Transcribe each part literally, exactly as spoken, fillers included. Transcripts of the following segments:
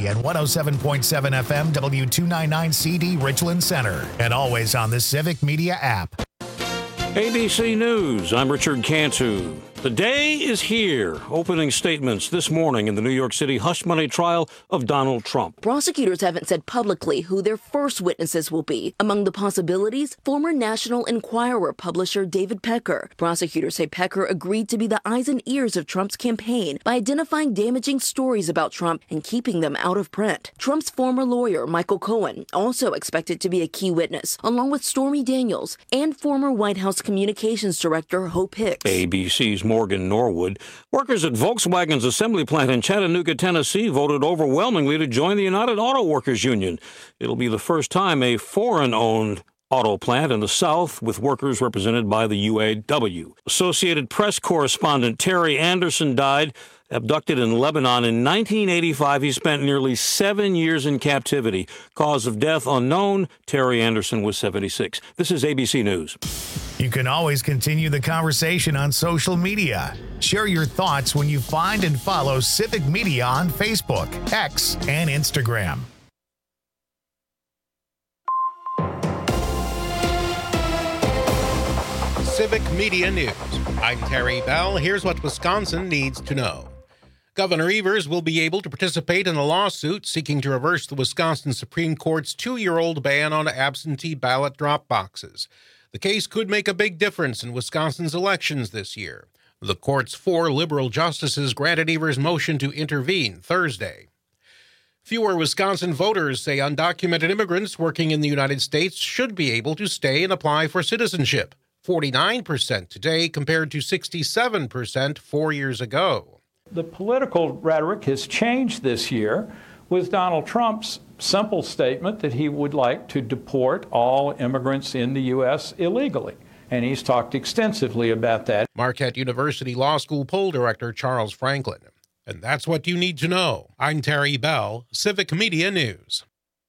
and one oh seven point seven F M W two ninety-nine C D Richland Center, and always on the Civic Media app. A B C News, I'm Richard Cantu. The day is here. Opening statements this morning in the New York City hush money trial of Donald Trump. Prosecutors haven't said publicly who their first witnesses will be. Among the possibilities, former National Enquirer publisher David Pecker. Prosecutors say Pecker agreed to be the eyes and ears of Trump's campaign by identifying damaging stories about Trump and keeping them out of print. Trump's former lawyer, Michael Cohen, also expected to be a key witness, along with Stormy Daniels and former White House Communications Director Hope Hicks. A B C's Morgan Norwood. Workers at Volkswagen's assembly plant in Chattanooga, Tennessee, voted overwhelmingly to join the United Auto Workers Union. It'll be the first time a foreign-owned auto plant in the South with workers represented by the U A W. Associated Press correspondent Terry Anderson died. Abducted in Lebanon in nineteen eighty-five, he spent nearly seven years in captivity. Cause of death unknown. Terry Anderson was seventy-six. This is A B C News. You can always continue the conversation on social media. Share your thoughts when you find and follow Civic Media on Facebook, X, and Instagram. Civic Media News. I'm Terry Bell. Here's what Wisconsin needs to know. Governor Evers will be able to participate in a lawsuit seeking to reverse the Wisconsin Supreme Court's two-year-old ban on absentee ballot drop boxes. The case could make a big difference in Wisconsin's elections this year. The court's four liberal justices granted Evers' motion to intervene Thursday. Fewer Wisconsin voters say undocumented immigrants working in the United States should be able to stay and apply for citizenship. forty-nine percent today compared to sixty-seven percent four years ago. The political rhetoric has changed this year with Donald Trump's simple statement that he would like to deport all immigrants in the U S illegally. And he's talked extensively about that. Marquette University Law School poll director Charles Franklin. And that's what you need to know. I'm Terry Bell, Civic Media News.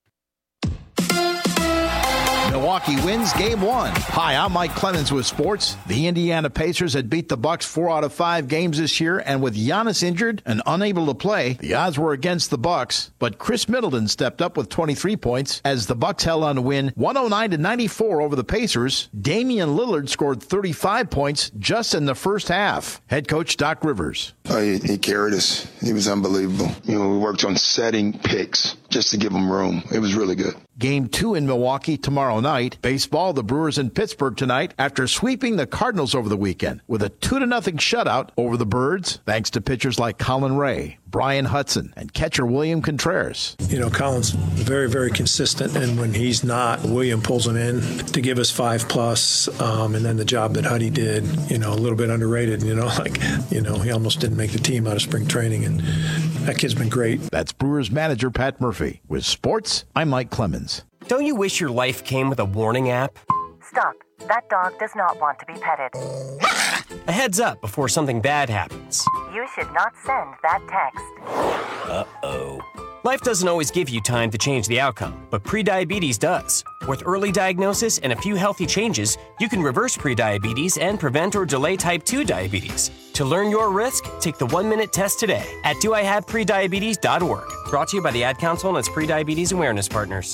Milwaukee wins game one. Hi, I'm Mike Clemens with sports. The Indiana Pacers had beat the Bucks four out of five games this year, and with Giannis injured and unable to play, the odds were against the Bucks. But Chris Middleton stepped up with twenty-three points as the Bucks held on to win one oh nine to ninety-four over the Pacers. Damian Lillard scored thirty-five points just in the first half. Head coach Doc Rivers. Oh, he, he carried us. He was unbelievable. You know, we worked on setting picks just to give him room. It was really good. Game two in Milwaukee tomorrow night. Baseball, the Brewers in Pittsburgh tonight after sweeping the Cardinals over the weekend with a two to nothing shutout over the Birds, thanks to pitchers like Colin Ray, Brian Hudson, and catcher William Contreras. You know, Colin's very, very consistent, and when he's not, William pulls him in to give us five plus, um, and then the job that Huddy did, you know, a little bit underrated, you know, like, you know, he almost didn't make the team out of spring training, and that kid's been great. That's Brewers manager Pat Murphy. With sports, I'm Mike Clemens. Don't you wish your life came with a warning app? Stop. That dog does not want to be petted. A heads up before something bad happens. You should not send that text. Uh-oh. Life doesn't always give you time to change the outcome, but prediabetes does. With early diagnosis and a few healthy changes, you can reverse prediabetes and prevent or delay type two diabetes. To learn your risk, take the one-minute test today at do I have prediabetes dot org. Brought to you by the Ad Council and its Prediabetes Awareness Partners.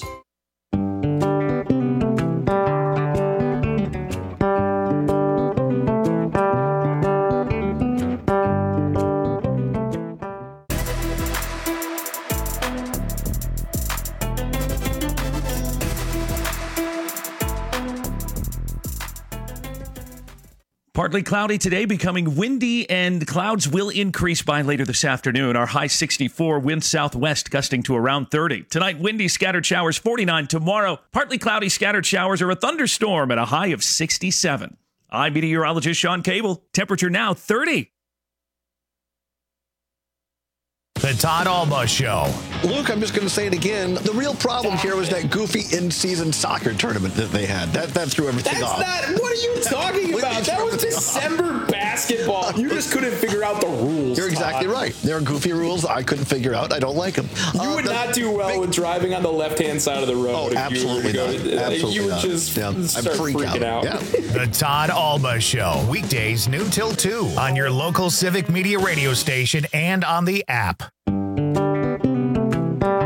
Partly cloudy today, becoming windy, and clouds will increase by later this afternoon. Our high sixty-four, wind southwest gusting to around thirty. Tonight, windy, scattered showers, forty-nine. Tomorrow, partly cloudy, scattered showers or a thunderstorm at a high of sixty-seven. I'm meteorologist Sean Cable. Temperature now thirty. The Todd Alba Show. Luke, I'm just going to say it again. The real problem here was that goofy in-season soccer tournament that they had. That that threw everything That's off. Not, what are you talking about? That was December basketball. You just couldn't figure out the rules. You're exactly Todd. right. There are goofy rules I couldn't figure out. I don't like them. You uh, would the, not do well big, with driving on the left-hand side of the road. Oh, if absolutely you were not. to, Absolutely You would not. just yeah. start freak freaking out. out. out. Yeah. The Todd Alba Show. Weekdays noon till two on your local Civic Media radio station and on the app.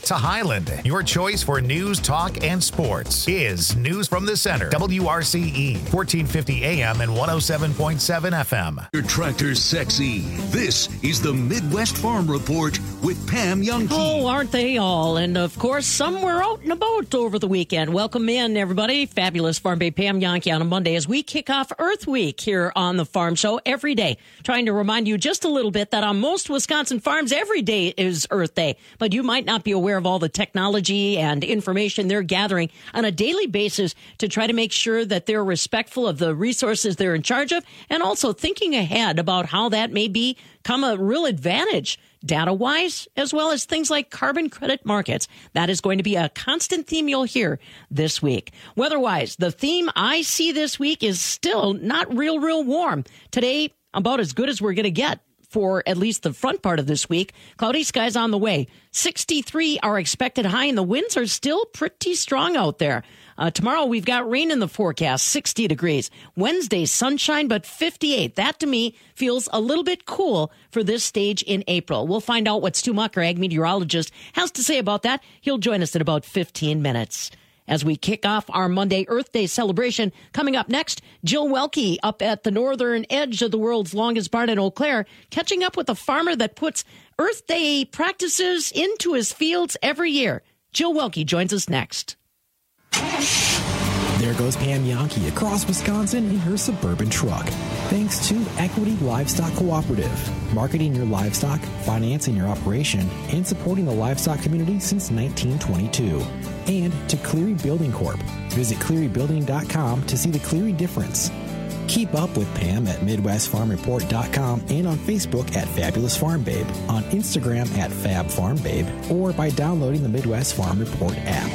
to Highland. Your choice for news, talk, and sports is News from the Center. W R C E, fourteen fifty A M and one oh seven point seven F M. Your tractor's sexy. This is the Midwest Farm Report with Pam Youngkey. Oh, aren't they all? And, of course, some were out and about over the weekend. Welcome in, everybody. Fabulous Farm Babe Pam Youngkey on a Monday as we kick off Earth Week here on the Farm Show every day. Trying to remind you just a little bit that on most Wisconsin farms, every day is Earth Day. But you might not be aware of all the technology and information they're gathering on a daily basis to try to make sure that they're respectful of the resources they're in charge of, and also thinking ahead about how that may become a real advantage data-wise, as well as things like carbon credit markets. That is going to be a constant theme you'll hear this week. Weather-wise, the theme I see this week is still not real, real warm. Today, about as good as we're going to get for at least the front part of this week. Cloudy skies on the way. sixty-three are expected high, and the winds are still pretty strong out there. Uh, tomorrow, we've got rain in the forecast, sixty degrees. Wednesday, sunshine, but fifty-eight. That, to me, feels a little bit cool for this stage in April. We'll find out what Stu Mucker, ag meteorologist, has to say about that. He'll join us in about fifteen minutes. As we kick off our Monday Earth Day celebration, coming up next, Jill Welke up at the northern edge of the world's longest barn in Eau Claire, catching up with a farmer that puts Earth Day practices into his fields every year. Jill Welke joins us next. There goes Pam Youngkey across Wisconsin in her Suburban truck. Thanks to Equity Livestock Cooperative, marketing your livestock, financing your operation, and supporting the livestock community since nineteen twenty-two. And to Cleary Building Corp. Visit cleary building dot com to see the Cleary difference. Keep up with Pam at midwest farm report dot com and on Facebook at Fabulous Farm Babe, on Instagram at Fab Farm Babe, or by downloading the Midwest Farm Report app.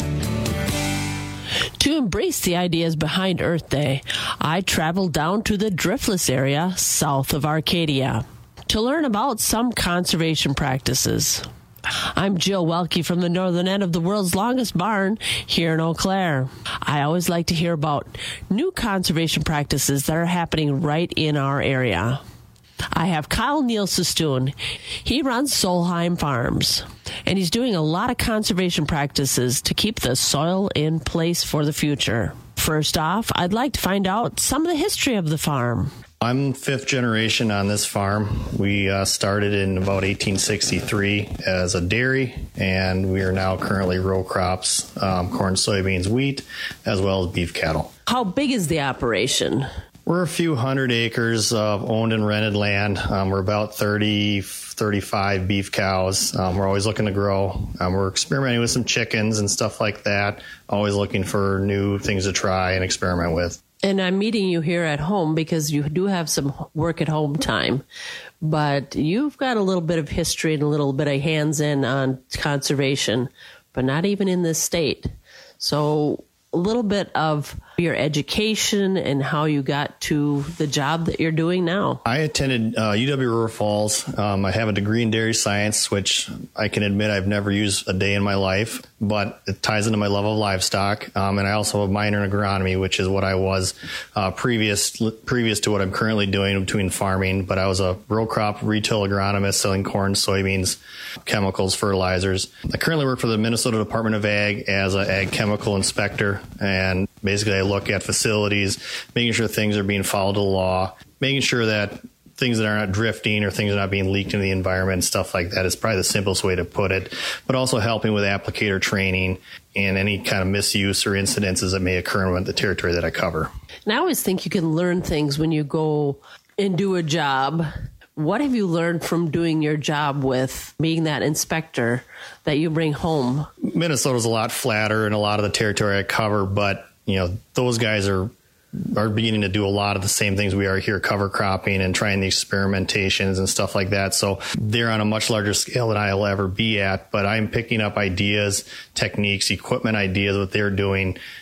To embrace the ideas behind Earth Day, I traveled down to the Driftless area south of Arcadia to learn about some conservation practices. I'm Jill Welke from the northern end of the world's longest barn here in Eau Claire. I always like to hear about new conservation practices that are happening right in our area. I have Kyle Nielsestoon. He runs Solheim Farms, and he's doing a lot of conservation practices to keep the soil in place for the future. First off, I'd like to find out some of the history of the farm. I'm fifth generation on this farm. We uh, started in about eighteen sixty-three as a dairy, and we are now currently row crops, um, corn, soybeans, wheat, as well as beef cattle. How big is the operation? We're a few hundred acres of owned and rented land. Um, we're about thirty, thirty-five beef cows. Um, we're always looking to grow. Um, we're experimenting with some chickens and stuff like that. Always looking for new things to try and experiment with. And I'm meeting you here at home because you do have some work at home time. But you've got a little bit of history and a little bit of hands-in on conservation, but not even in this state. So a little bit of your education and how you got to the job that you're doing now. I attended uh, U W River Falls. Um, I have a degree in dairy science, which I can admit I've never used a day in my life, but it ties into my love of livestock. Um, and I also have a minor in agronomy, which is what I was uh, previous previous to what I'm currently doing between farming. But I was a row crop retail agronomist selling corn, soybeans, chemicals, fertilizers. I currently work for the Minnesota Department of Ag as an ag chemical inspector. And basically, I look at facilities, making sure things are being followed to the law, making sure that things that are not drifting or things that are not being leaked into the environment and stuff like that is probably the simplest way to put it, but also helping with applicator training and any kind of misuse or incidences that may occur in the territory that I cover. And I always think you can learn things when you go and do a job. What have you learned from doing your job with being that inspector that you bring home? Minnesota's a lot flatter in a lot of the territory I cover, but you know, those guys are are beginning to do a lot of the same things we are here, cover cropping and trying the experimentations and stuff like that. So they're on a much larger scale than I'll ever be at, but I'm picking up ideas, techniques, equipment ideas, what they're doing,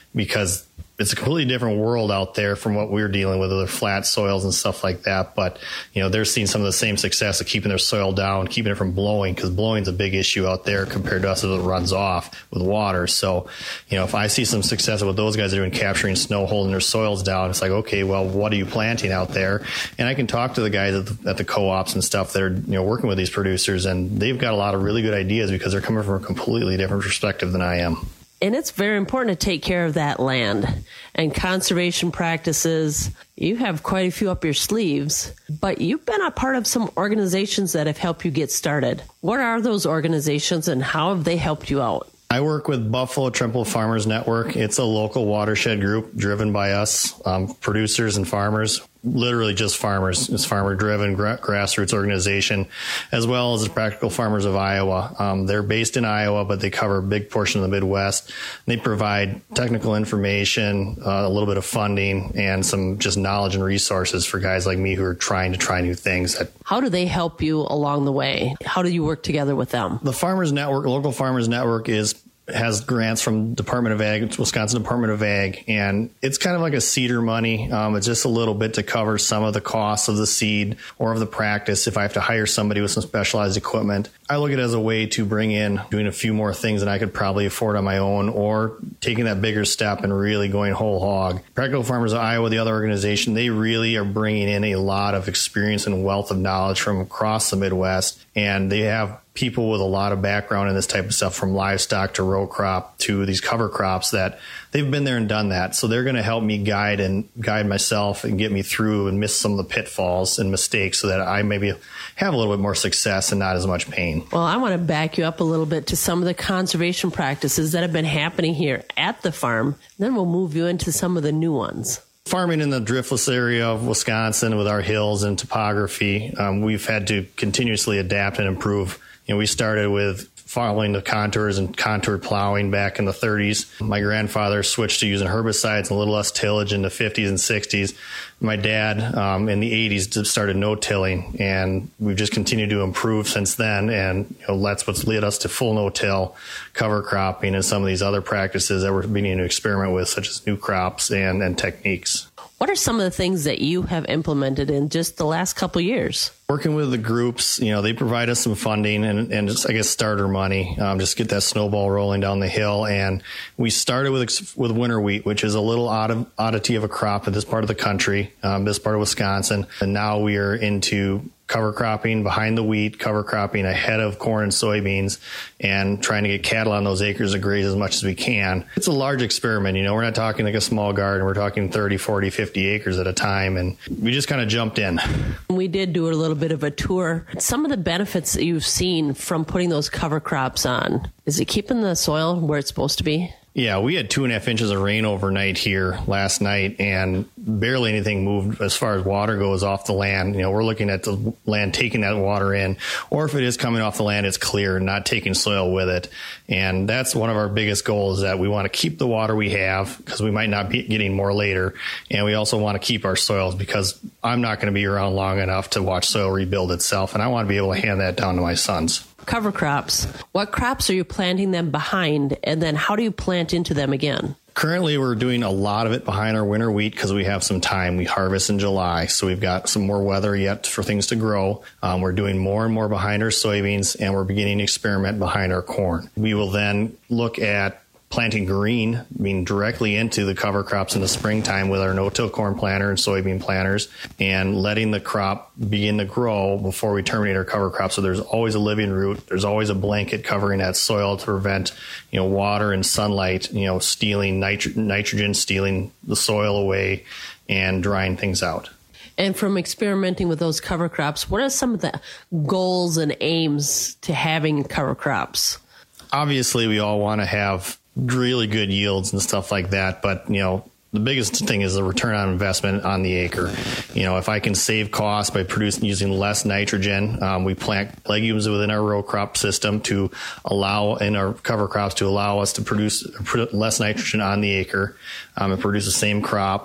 because it's a completely different world out there from what we're dealing with, other flat soils and stuff like that. But, you know, they're seeing some of the same success of keeping their soil down, keeping it from blowing, because blowing is a big issue out there compared to us as it runs off with water. So, you know, if I see some success of what those guys are doing, capturing snow, holding their soils down, it's like, okay, well, what are you planting out there? And I can talk to the guys at the, at the co-ops and stuff that are, you know, working with these producers, and they've got a lot of really good ideas because they're coming from a completely different perspective than I am. And it's very important to take care of that land and conservation practices. You have quite a few up your sleeves, but you've been a part of some organizations that have helped you get started. What are those organizations and how have they helped you out? I work with Buffalo Trimble Farmers Network. It's a local watershed group driven by us, um, producers and farmers, literally just farmers. It's farmer-driven gra- grassroots organization, as well as the Practical Farmers of Iowa. Um, they're based in Iowa, but they cover a big portion of the Midwest. They provide technical information, uh, a little bit of funding, and some just knowledge and resources for guys like me who are trying to try new things. That How do they help you along the way? How do you work together with them? The Farmers Network, local Farmers Network, is has grants from Department of Ag, Wisconsin Department of Ag, and it's kind of like a seeder money. Um, it's just a little bit to cover some of the costs of the seed or of the practice if I have to hire somebody with some specialized equipment. I look at it as a way to bring in doing a few more things than I could probably afford on my own, or taking that bigger step and really going whole hog. Practical Farmers of Iowa, the other organization, they really are bringing in a lot of experience and wealth of knowledge from across the Midwest, and they have people with a lot of background in this type of stuff, from livestock to row crop to these cover crops, that they've been there and done that. So they're going to help me guide and guide myself and get me through and miss some of the pitfalls and mistakes so that I maybe have a little bit more success and not as much pain. Well, I want to back you up a little bit to some of the conservation practices that have been happening here at the farm. Then we'll move you into some of the new ones. Farming in the driftless area of Wisconsin with our hills and topography, um, we've had to continuously adapt and improve. You know, we started with following the contours and contoured plowing back in the thirties. My grandfather switched to using herbicides and a little less tillage in the fifties and sixties. My dad um, in the eighties started no-tilling, and we've just continued to improve since then. And you know, that's what's led us to full no-till, cover cropping, and some of these other practices that we're beginning to experiment with, such as new crops and, and techniques. What are some of the things that you have implemented in just the last couple years? Working with the groups, you know, they provide us some funding and, and just, I guess, starter money, um, just get that snowball rolling down the hill. And we started with with winter wheat, which is a little odd, oddity of a crop in this part of the country, um, this part of Wisconsin. And now we are into cover cropping behind the wheat, cover cropping ahead of corn and soybeans, and trying to get cattle on those acres to graze as much as we can. It's a large experiment. You know, we're not talking like a small garden. We're talking thirty, forty, fifty acres at a time. And we just kind of jumped in. We did do a little bit of a tour. Some of the benefits that you've seen from putting those cover crops on, is it keeping the soil where it's supposed to be? Yeah, we had two and a half inches of rain overnight here last night, and barely anything moved as far as water goes off the land. You know, we're looking at the land taking that water in, or if it is coming off the land, it's clear and not taking soil with it. And that's one of our biggest goals, that we want to keep the water we have, because we might not be getting more later. And we also want to keep our soils, because I'm not going to be around long enough to watch soil rebuild itself, and I want to be able to hand that down to my sons. Cover crops. What crops are you planting them behind, and then how do you plant into them again? Currently, we're doing a lot of it behind our winter wheat because we have some time. We harvest in July, so we've got some more weather yet for things to grow. Um, we're doing more and more behind our soybeans, and we're beginning to experiment behind our corn. We will then look at planting green, I mean directly into the cover crops in the springtime with our no-till corn planter and soybean planters, and letting the crop begin to grow before we terminate our cover crop. So there's always a living root. There's always a blanket covering that soil to prevent, you know, water and sunlight, you know, stealing nitro- nitrogen, stealing the soil away and drying things out. And from experimenting with those cover crops, what are some of the goals and aims to having cover crops? Obviously, we all want to have really good yields and stuff like that. But, you know, the biggest thing is the return on investment on the acre. You know, if I can save costs by producing using less nitrogen, um, we plant legumes within our row crop system to allow, in our cover crops, to allow us to produce put less nitrogen on the acre um, and produce the same crop.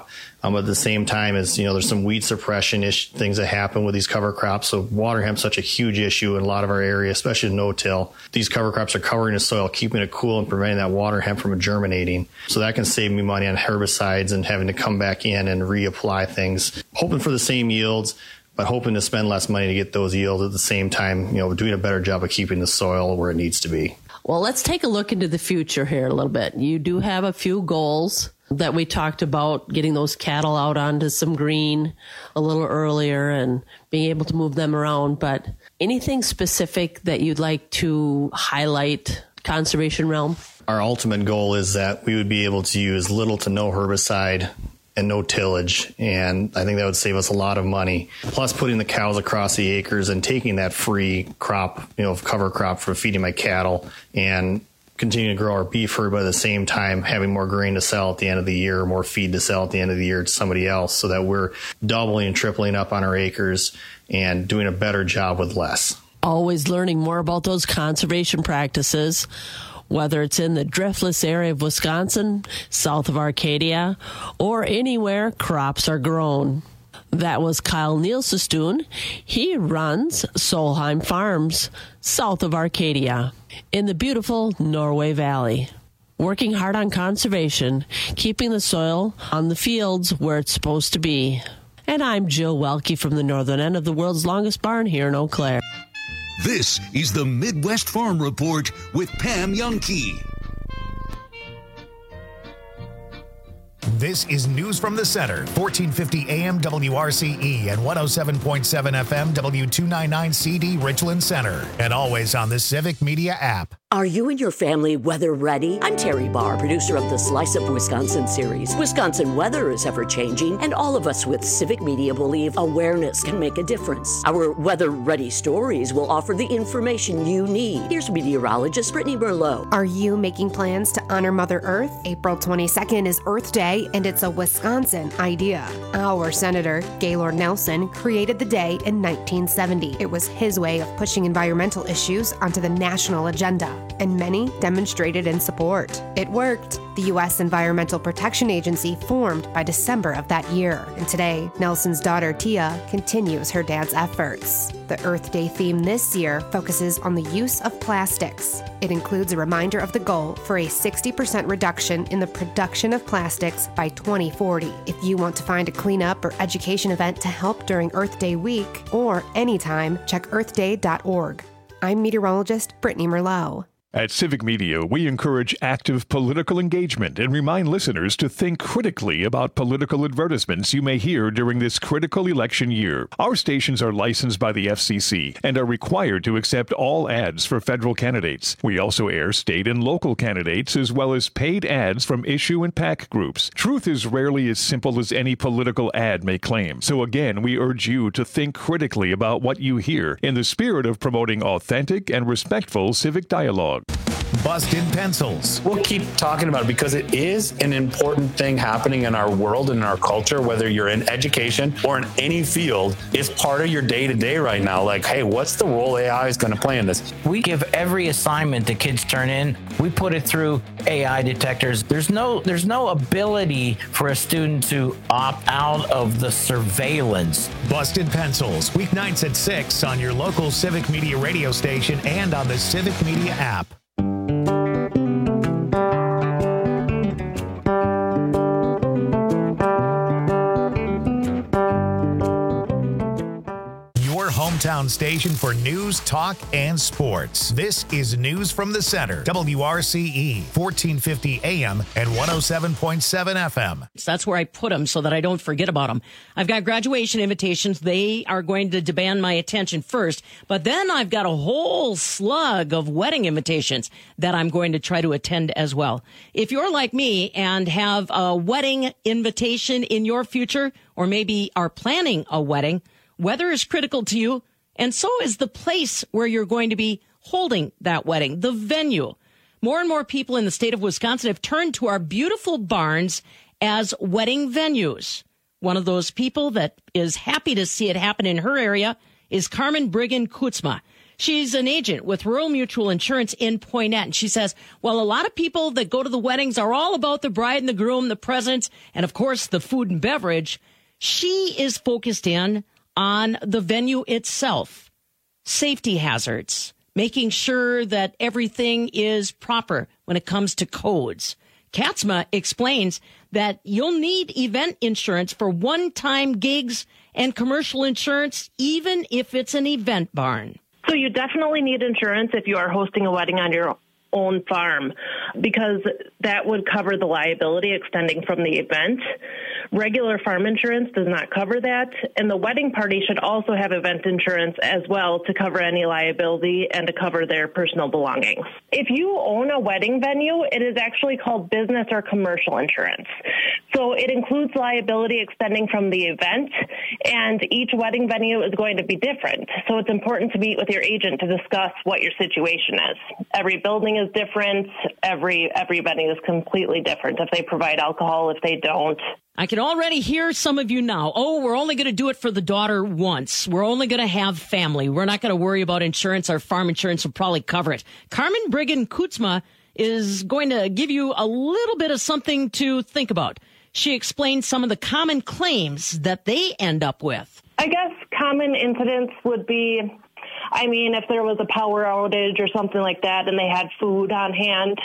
Um, at the same time as, you know, there's some weed suppression ish things that happen with these cover crops. So water hemp's such a huge issue in a lot of our area, especially no-till. These cover crops are covering the soil, keeping it cool and preventing that water hemp from germinating. So that can save me money on herbicides and having to come back in and reapply things, hoping for the same yields, but hoping to spend less money to get those yields at the same time, you know, doing a better job of keeping the soil where it needs to be. Well, let's take a look into the future here a little bit. You do have a few goals that we talked about, getting those cattle out onto some green a little earlier and being able to move them around. But anything specific that you'd like to highlight, conservation realm? Our ultimate goal is that we would be able to use little to no herbicide and no tillage. And I think that would save us a lot of money. Plus putting the cows across the acres and taking that free crop, you know, cover crop for feeding my cattle and continue to grow our beef herd, but at the same time having more grain to sell at the end of the year, more feed to sell at the end of the year to somebody else, so that we're doubling and tripling up on our acres and doing a better job with less. Always learning more about those conservation practices, whether it's in the driftless area of Wisconsin, south of Arcadia, or anywhere crops are grown. That was Kyle Nielsestoon. He runs Solheim Farms, south of Arcadia, in the beautiful Norway Valley. Working hard on conservation, keeping the soil on the fields where it's supposed to be. And I'm Jill Welke from the northern end of the world's longest barn here in Eau Claire. This is the Midwest Farm Report with Pam Jahnke. This is News from the Center, fourteen fifty A M W R C E and one oh seven point seven F M W two ninety-nine C D Richland Center, and always on the Civic Media app. Are you and your family weather ready? I'm Terry Barr, producer of the Slice of Wisconsin series. Wisconsin weather is ever changing, and all of us with Civic Media believe awareness can make a difference. Our weather ready stories will offer the information you need. Here's meteorologist Brittany Merlot. Are you making plans to honor Mother Earth? April twenty-second is Earth Day, and it's a Wisconsin idea. Our Senator, Gaylord Nelson, created the day in nineteen seventy. It was his way of pushing environmental issues onto the national agenda, and many demonstrated in support. It worked. The U S Environmental Protection Agency formed by December of that year, and today, Nelson's daughter Tia continues her dad's efforts. The Earth Day theme this year focuses on the use of plastics. It includes a reminder of the goal for a sixty percent reduction in the production of plastics by twenty forty. If you want to find a cleanup or education event to help during Earth Day week or anytime, check earth day dot org. I'm meteorologist Brittany Merlot. At Civic Media, we encourage active political engagement and remind listeners to think critically about political advertisements you may hear during this critical election year. Our stations are licensed by the F C C and are required to accept all ads for federal candidates. We also air state and local candidates as well as paid ads from issue and PAC groups. Truth is rarely as simple as any political ad may claim. So again, we urge you to think critically about what you hear in the spirit of promoting authentic and respectful civic dialogue. Busted pencils. We'll keep talking about it because it is an important thing happening in our world and in our culture, whether you're in education or in any field. It's part of your day-to-day right now. Like, hey, what's the role A I is going to play in this? We give every assignment that kids turn in, we put it through A I detectors. There's no, there's no ability for a student to opt out of the surveillance. Busted Pencils, weeknights at six on your local Civic Media radio station and on the Civic Media app. Hometown station for news, talk, and sports. This is News from the Center, W R C E, fourteen fifty A M and one oh seven point seven F M. That's where I put them so that I don't forget about them. I've got graduation invitations. They are going to demand my attention first, but then I've got a whole slug of wedding invitations that I'm going to try to attend as well. If you're like me and have a wedding invitation in your future, or maybe are planning a wedding, weather is critical to you, and so is the place where you're going to be holding that wedding, the venue. More and more people in the state of Wisconsin have turned to our beautiful barns as wedding venues. One of those people that is happy to see it happen in her area is Carmen Briggen Kutzma. She's an agent with Rural Mutual Insurance in Poynette. And she says, well, a lot of people that go to the weddings are all about the bride and the groom, the presents, and of course, the food and beverage. She is focused in on the venue itself, safety hazards, making sure that everything is proper when it comes to codes. Katzma explains that you'll need event insurance for one-time gigs and commercial insurance, even if it's an event barn. So you definitely need insurance if you are hosting a wedding on your own farm, because that would cover the liability extending from the event. Regular farm insurance does not cover that, and the wedding party should also have event insurance as well to cover any liability and to cover their personal belongings. If you own a wedding venue, it is actually called business or commercial insurance. So it includes liability extending from the event, and each wedding venue is going to be different. So it's important to meet with your agent to discuss what your situation is. Every building is different. Every every venue is completely different. If they provide alcohol, if they don't. I can already hear some of you now. Oh, we're only going to do it for the daughter once. We're only going to have family. We're not going to worry about insurance. Our farm insurance will probably cover it. Carmen Briggen-Kutzma is going to give you a little bit of something to think about. She explains some of the common claims that they end up with. I guess common incidents would be, I mean, if there was a power outage or something like that and they had food on hand,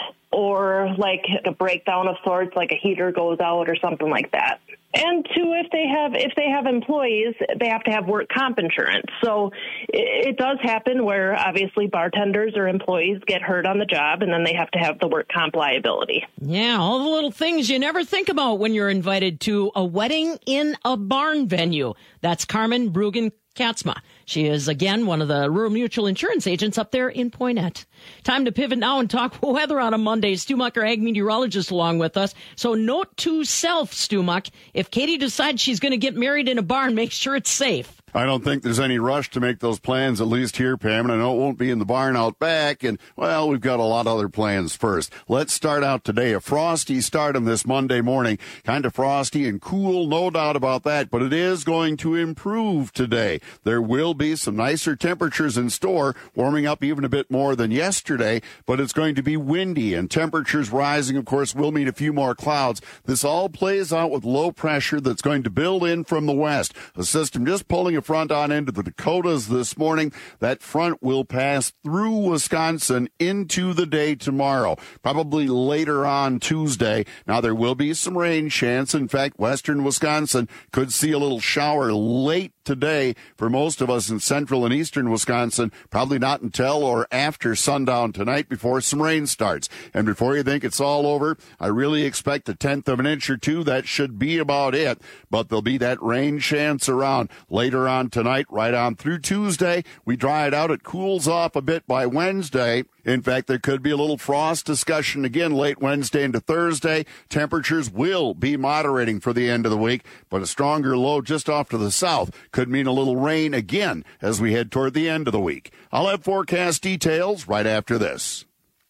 or like a breakdown of sorts, like a heater goes out or something like that. And two, if they have if they have employees, they have to have work comp insurance. So it, it does happen where obviously bartenders or employees get hurt on the job, and then they have to have the work comp liability. Yeah, all the little things you never think about when you're invited to a wedding in a barn venue. That's Carmen Bruggen-Katzma. She is, again, one of the Rural Mutual Insurance agents up there in Poynette. Time to pivot now and talk weather on a Monday. Stu Muck, our ag meteorologist, along with us. So note to self, Stu Muck, if Katie decides she's going to get married in a barn, make sure it's safe. I don't think there's any rush to make those plans, at least here, Pam, and I know it won't be in the barn out back, and, well, we've got a lot of other plans first. Let's start out today. A frosty start on this Monday morning. Kind of frosty and cool, no doubt about that, but it is going to improve today. There will be some nicer temperatures in store, warming up even a bit more than yesterday, but it's going to be windy, and temperatures rising, of course, will mean a few more clouds. This all plays out with low pressure that's going to build in from the west. A system just pulling a front on into the Dakotas this morning. That front will pass through Wisconsin into the day tomorrow, probably later on Tuesday. Now, there will be some rain chance. In fact, western Wisconsin could see a little shower late today for most of us in central and eastern Wisconsin, probably not until or after sundown tonight before some rain starts. And before you think it's all over, I really expect a tenth of an inch or two. That should be about it, but there'll be that rain chance around later on tonight, right on through Tuesday. We dry it out. It cools off a bit by Wednesday. In fact, there could be a little frost discussion again late Wednesday into Thursday. Temperatures will be moderating for the end of the week, but a stronger low just off to the south could mean a little rain again as we head toward the end of the week. I'll have forecast details right after this.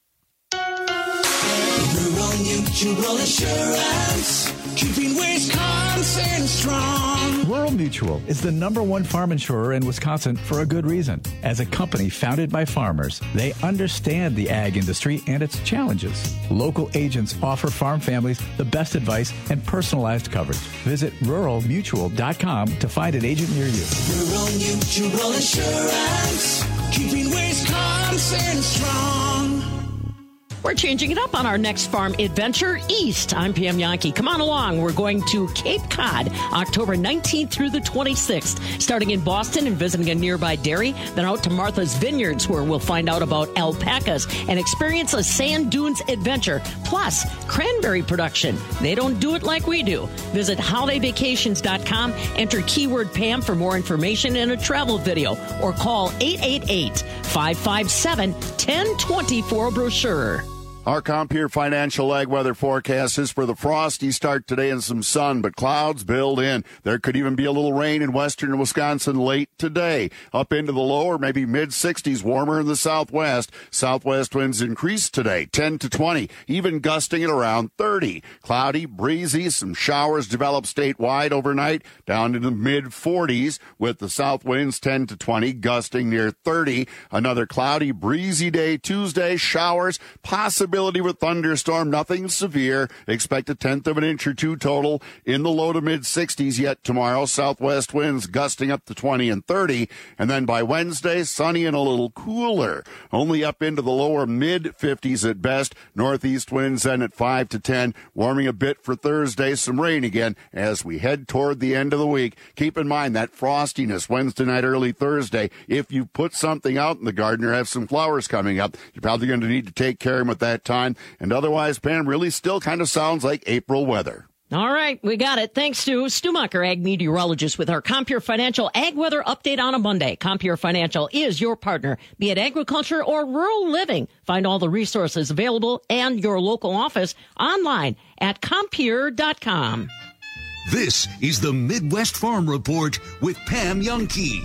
Rural Mutual Insurance, keeping Wisconsin strong. Rural Mutual is the number one farm insurer in Wisconsin for a good reason. As a company founded by farmers, they understand the ag industry and its challenges. Local agents offer farm families the best advice and personalized coverage. Visit rural mutual dot com to find an agent near you. Rural Mutual Insurance, keeping Wisconsin strong. We're changing it up on our next farm adventure east. I'm Pam Yankee. Come on along. We're going to Cape Cod, October nineteenth through the twenty-sixth, starting in Boston and visiting a nearby dairy, then out to Martha's Vineyards, where we'll find out about alpacas and experience a sand dunes adventure, plus cranberry production. They don't do it like we do. Visit holiday vacations dot com, enter keyword Pam for more information and a travel video, or call eight eight eight, five five seven, one zero two zero for a brochure. Our Compeer Financial Ag weather forecast is for the frosty start today and some sun, but clouds build in. There could even be a little rain in western Wisconsin late today. Up into the lower, maybe mid sixties, warmer in the southwest. Southwest winds increase today, ten to twenty, even gusting at around thirty. Cloudy, breezy, some showers develop statewide overnight, down into the mid forties, with the south winds ten to twenty, gusting near thirty. Another cloudy, breezy day Tuesday, showers, possibly with thunderstorm, nothing severe. Expect a tenth of an inch or two total in the low to mid sixties yet tomorrow. Southwest winds gusting up to twenty and thirty. And then by Wednesday, sunny and a little cooler. Only up into the lower mid fifties at best. Northeast winds then at five to ten. Warming a bit for Thursday. Some rain again as we head toward the end of the week. Keep in mind that frostiness Wednesday night, early Thursday. If you put something out in the garden or have some flowers coming up, you're probably going to need to take care of them with that time. And otherwise, Pam, really still kind of sounds like April weather. All right, we got it. Thanks to Stumacher, ag meteorologist, with our Compeer Financial Ag Weather Update on a Monday. Compeer Financial is your partner, be it agriculture or rural living. Find all the resources available and your local office online at Compeer dot com. This is the Midwest Farm Report with Pam Jahnke.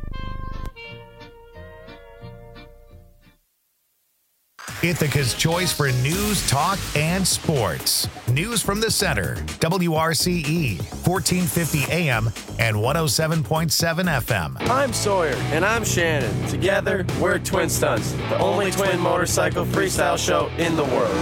Ithaca's choice for news, talk, and sports. News from the center. W R C E, fourteen fifty A M and one oh seven point seven F M. I'm Sawyer. And I'm Shannon. Together, we're Twin Stunts, the only twin motorcycle freestyle show in the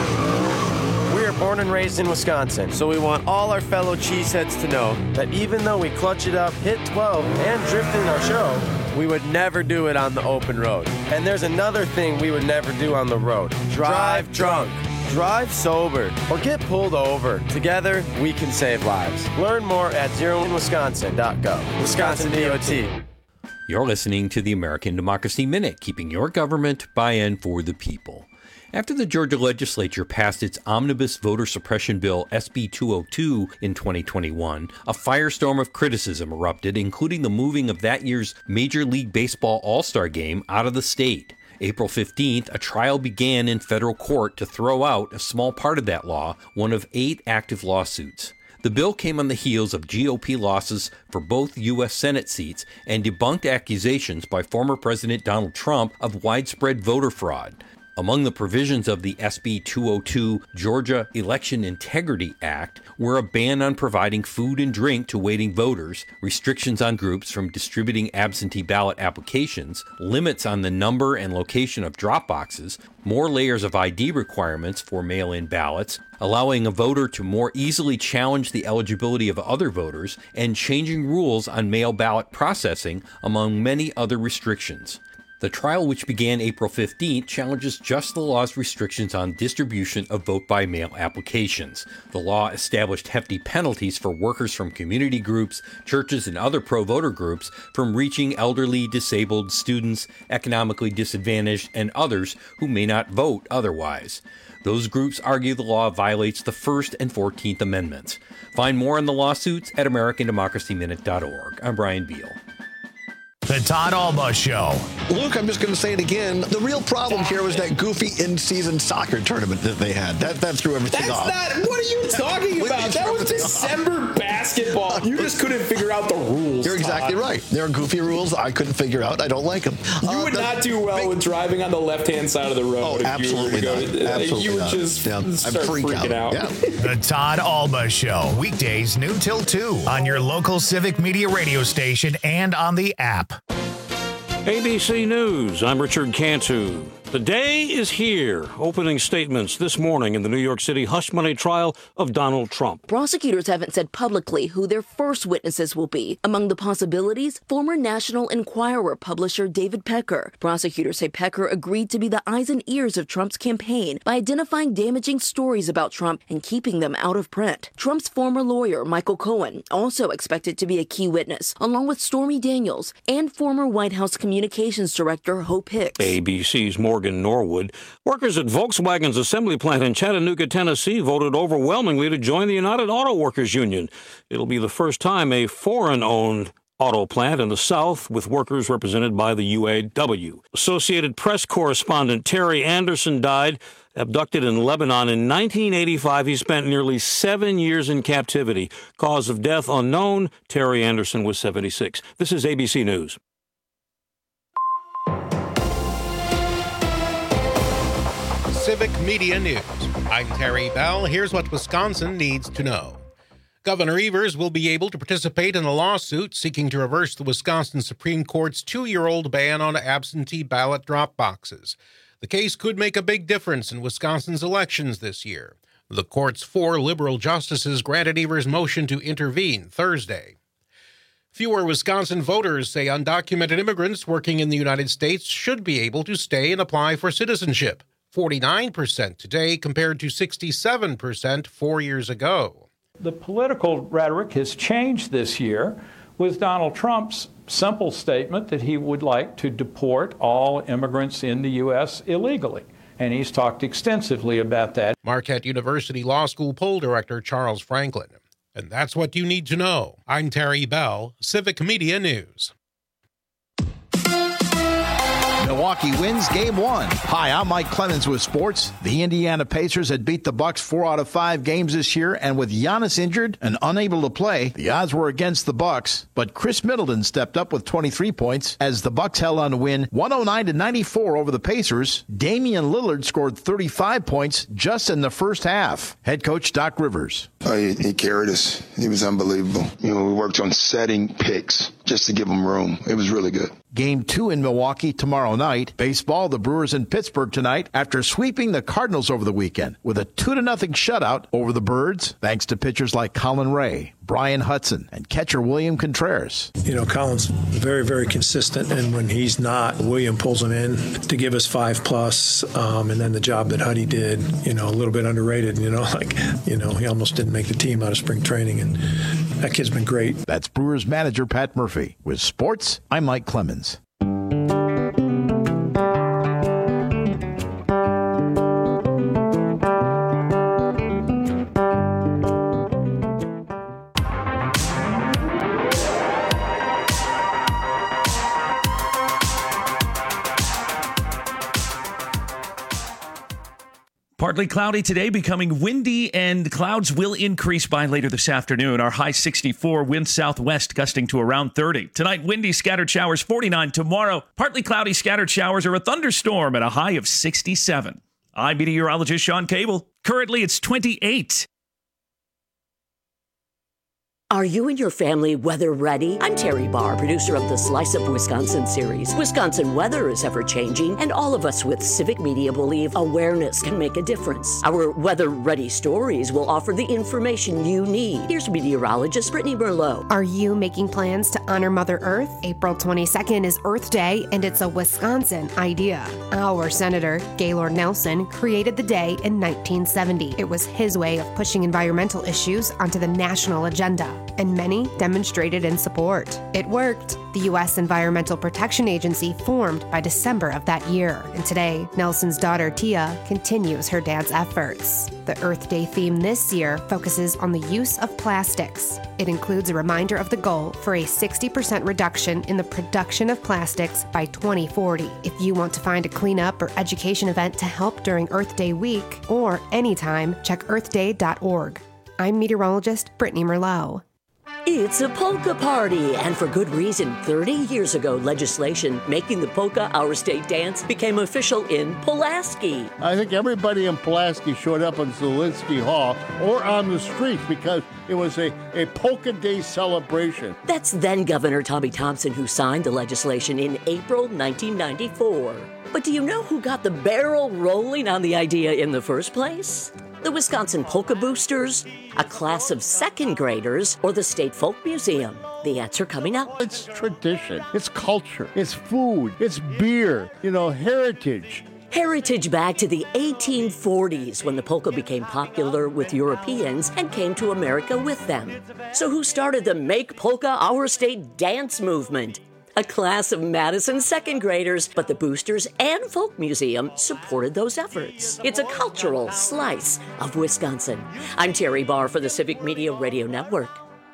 world. We are born and raised in Wisconsin, so we want all our fellow cheeseheads to know that even though we clutch it up, hit twelve, and drift in our show, we would never do it on the open road. And there's another thing we would never do on the road. Drive drunk. Drive sober. Or get pulled over. Together, we can save lives. Learn more at zero in wisconsin dot gov. Wisconsin D O T. You're listening to the American Democracy Minute, keeping your government by and for the people. After the Georgia legislature passed its omnibus voter suppression bill S B two oh two in twenty twenty-one, a firestorm of criticism erupted, including the moving of that year's Major League Baseball All-Star Game out of the state. April fifteenth, a trial began in federal court to throw out a small part of that law, one of eight active lawsuits. The bill came on the heels of G O P losses for both U S Senate seats and debunked accusations by former President Donald Trump of widespread voter fraud. Among the provisions of the S B two oh two Georgia Election Integrity Act were a ban on providing food and drink to waiting voters, restrictions on groups from distributing absentee ballot applications, limits on the number and location of drop boxes, more layers of I D requirements for mail-in ballots, allowing a voter to more easily challenge the eligibility of other voters, and changing rules on mail ballot processing, among many other restrictions. The trial, which began April fifteenth, challenges just the law's restrictions on distribution of vote-by-mail applications. The law established hefty penalties for workers from community groups, churches, and other pro-voter groups from reaching elderly, disabled, students, economically disadvantaged, and others who may not vote otherwise. Those groups argue the law violates the First and Fourteenth Amendments. Find more on the lawsuits at american democracy minute dot org. I'm Brian Beal. The Todd Alba Show. Luke, I'm just going to say it again. The real problem here was that goofy in-season soccer tournament that they had. That that threw everything That's off. Not, what are you talking about? That was December off. basketball. You just couldn't figure out the rules. You're exactly Todd. right. There are goofy rules I couldn't figure out. I don't like them. You uh, would the, not do well big, with driving on the left-hand side of the road. Oh, if absolutely you were not. to go, Absolutely You would not. just yeah. start freak freaking out. out. out. The Todd Alba Show. Weekdays noon till two on your local Civic Media radio station and on the app. A B C News, I'm Richard Cantu. The day is here. Opening statements this morning in the New York City hush money trial of Donald Trump. Prosecutors haven't said publicly who their first witnesses will be. Among the possibilities, former National Enquirer publisher David Pecker. Prosecutors say Pecker agreed to be the eyes and ears of Trump's campaign by identifying damaging stories about Trump and keeping them out of print. Trump's former lawyer, Michael Cohen, also expected to be a key witness, along with Stormy Daniels and former White House Communications Director Hope Hicks. A B C's Morgan Norwood. Workers at Volkswagen's assembly plant in Chattanooga, Tennessee voted overwhelmingly to join the United Auto Workers Union. It'll be the first time a foreign-owned auto plant in the South with workers represented by the U A W. Associated Press correspondent Terry Anderson died Abducted in Lebanon in nineteen eighty-five, he spent nearly seven years in captivity. Cause of death unknown. Terry Anderson was seventy-six. This is A B C News. Civic Media News. I'm Terry Bell. Here's what Wisconsin needs to know. Governor Evers will be able to participate in a lawsuit seeking to reverse the Wisconsin Supreme Court's two-year-old ban on absentee ballot drop boxes. The case could make a big difference in Wisconsin's elections this year. The court's four liberal justices granted Evers' motion to intervene Thursday. Fewer Wisconsin voters say undocumented immigrants working in the United States should be able to stay and apply for citizenship. forty-nine percent today compared to sixty-seven percent four years ago. The political rhetoric has changed this year with Donald Trump's simple statement that he would like to deport all immigrants in the U S illegally. And he's talked extensively about that. Marquette University Law School poll director Charles Franklin. And that's what you need to know. I'm Terry Bell, Civic Media News. Milwaukee wins game one. Hi, I'm Mike Clemens with sports. The Indiana Pacers had beat the Bucks four out of five games this year, and with Giannis injured and unable to play, the odds were against the Bucks. But Chris Middleton stepped up with twenty-three points as the Bucks held on to win one oh nine to ninety-four over the Pacers. Damian Lillard scored thirty-five points just in the first half. Head coach Doc Rivers. Oh, he, he carried us. He was unbelievable. You know, we worked on setting picks just to give him room. It was really good. Game two in Milwaukee tomorrow night. Baseball, the Brewers in Pittsburgh tonight after sweeping the Cardinals over the weekend with a two to nothing shutout over the Birds, thanks to pitchers like Colin Ray, Brian Hudson, and catcher William Contreras. You know, Colin's very, very consistent, and when he's not, William pulls him in to give us five plus, um, and then the job that Huddy did, you know, a little bit underrated, you know, like, you know, he almost didn't make the team out of spring training, and that kid's been great. That's Brewers manager Pat Murphy. With sports, I'm Mike Clemens. Partly cloudy today, becoming windy, and clouds will increase by later this afternoon. Our high sixty-four, wind southwest gusting to around thirty. Tonight, windy, scattered showers, forty-nine. Tomorrow, partly cloudy, scattered showers or a thunderstorm at a high of sixty-seven. I'm meteorologist Sean Cable. Currently, it's twenty-eight. Are you and your family weather ready? I'm Terry Barr, producer of the Slice of Wisconsin series. Wisconsin weather is ever changing, and all of us with civic media believe awareness can make a difference. Our weather ready stories will offer the information you need. Here's meteorologist Brittany Merlot. Are you making plans to honor Mother Earth? April twenty-second is Earth Day, and it's a Wisconsin idea. Our Senator, Gaylord Nelson, created the day in nineteen seventy. It was his way of pushing environmental issues onto the national agenda, and many demonstrated in support. It worked. The U S Environmental Protection Agency formed by December of that year, and today, Nelson's daughter Tia continues her dad's efforts. The Earth Day theme this year focuses on the use of plastics. It includes a reminder of the goal for a sixty percent reduction in the production of plastics by twenty forty. If you want to find a cleanup or education event to help during Earth Day week or anytime, check earth day dot org. I'm meteorologist Brittany Merlot. It's a polka party, and for good reason. thirty years ago, legislation making the polka our state dance became official in Pulaski. I think everybody in Pulaski showed up in Zielinski Hall or on the streets because it was a, a polka day celebration. That's then Governor Tommy Thompson who signed the legislation in April nineteen ninety-four. But do you know who got the barrel rolling on the idea in the first place? The Wisconsin Polka Boosters, a class of second graders, or the State Folk Museum? The answer coming up. It's tradition, it's culture, it's food, it's beer, you know, heritage. Heritage back to the eighteen forties when the polka became popular with Europeans and came to America with them. So who started the Make Polka Our State dance movement? A class of Madison second graders, but the Boosters and Folk Museum supported those efforts. It's a cultural slice of Wisconsin. I'm Terry Barr for the Civic Media Radio Network.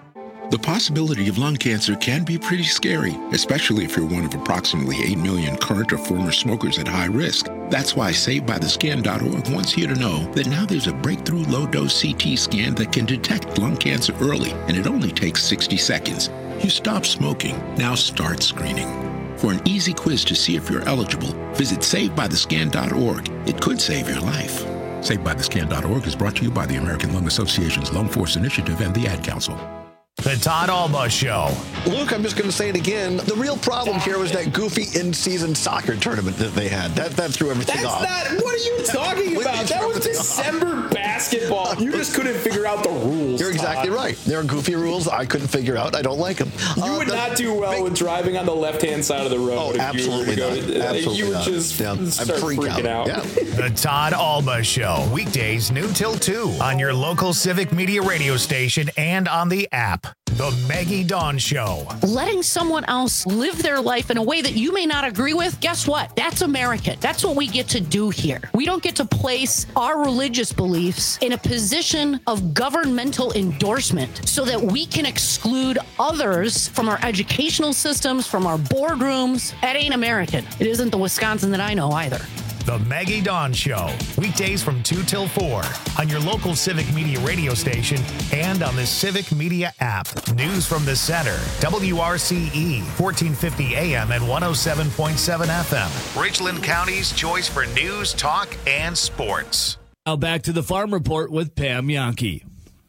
The possibility of lung cancer can be pretty scary, especially if you're one of approximately eight million current or former smokers at high risk. That's why Saved By The Scan dot org wants you to know that now there's a breakthrough low-dose C T scan that can detect lung cancer early, and it only takes sixty seconds. You stop smoking, now start screening. For an easy quiz to see if you're eligible, visit Saved By The Scan dot org. It could save your life. Saved By The Scan dot org is brought to you by the American Lung Association's Lung Force Initiative and the Ad Council. The Todd Alba Show. Luke, I'm just going to say it again. The real problem here was that goofy in-season soccer tournament that they had. That that threw everything That's off. not. What are you talking about? That was December basketball. You just couldn't figure out the rules. You're exactly Todd. right. There are goofy rules I couldn't figure out. I don't like them. You uh, would the, not do well with driving on the left-hand side of the road. Oh, if absolutely you were to go not. to, Absolutely You would not. just Yeah, start freak freaking out. out. Yeah. The Todd Alba Show. Weekdays noon till two on your local Civic Media radio station and on the app. The Maggie Dawn Show. Letting someone else live their life in a way that you may not agree with, guess what? That's American. That's what we get to do here. We don't get to place our religious beliefs in a position of governmental endorsement so that we can exclude others from our educational systems, from our boardrooms. That ain't American. It isn't the Wisconsin that I know either. The Maggie Dawn Show. Weekdays from two till four on your local Civic Media radio station and on the Civic Media app. News from the center. W R C E, fourteen fifty A M and one oh seven point seven F M. Richland County's choice for news, talk, and sports. Now back to the Farm Report with Pam Yankee.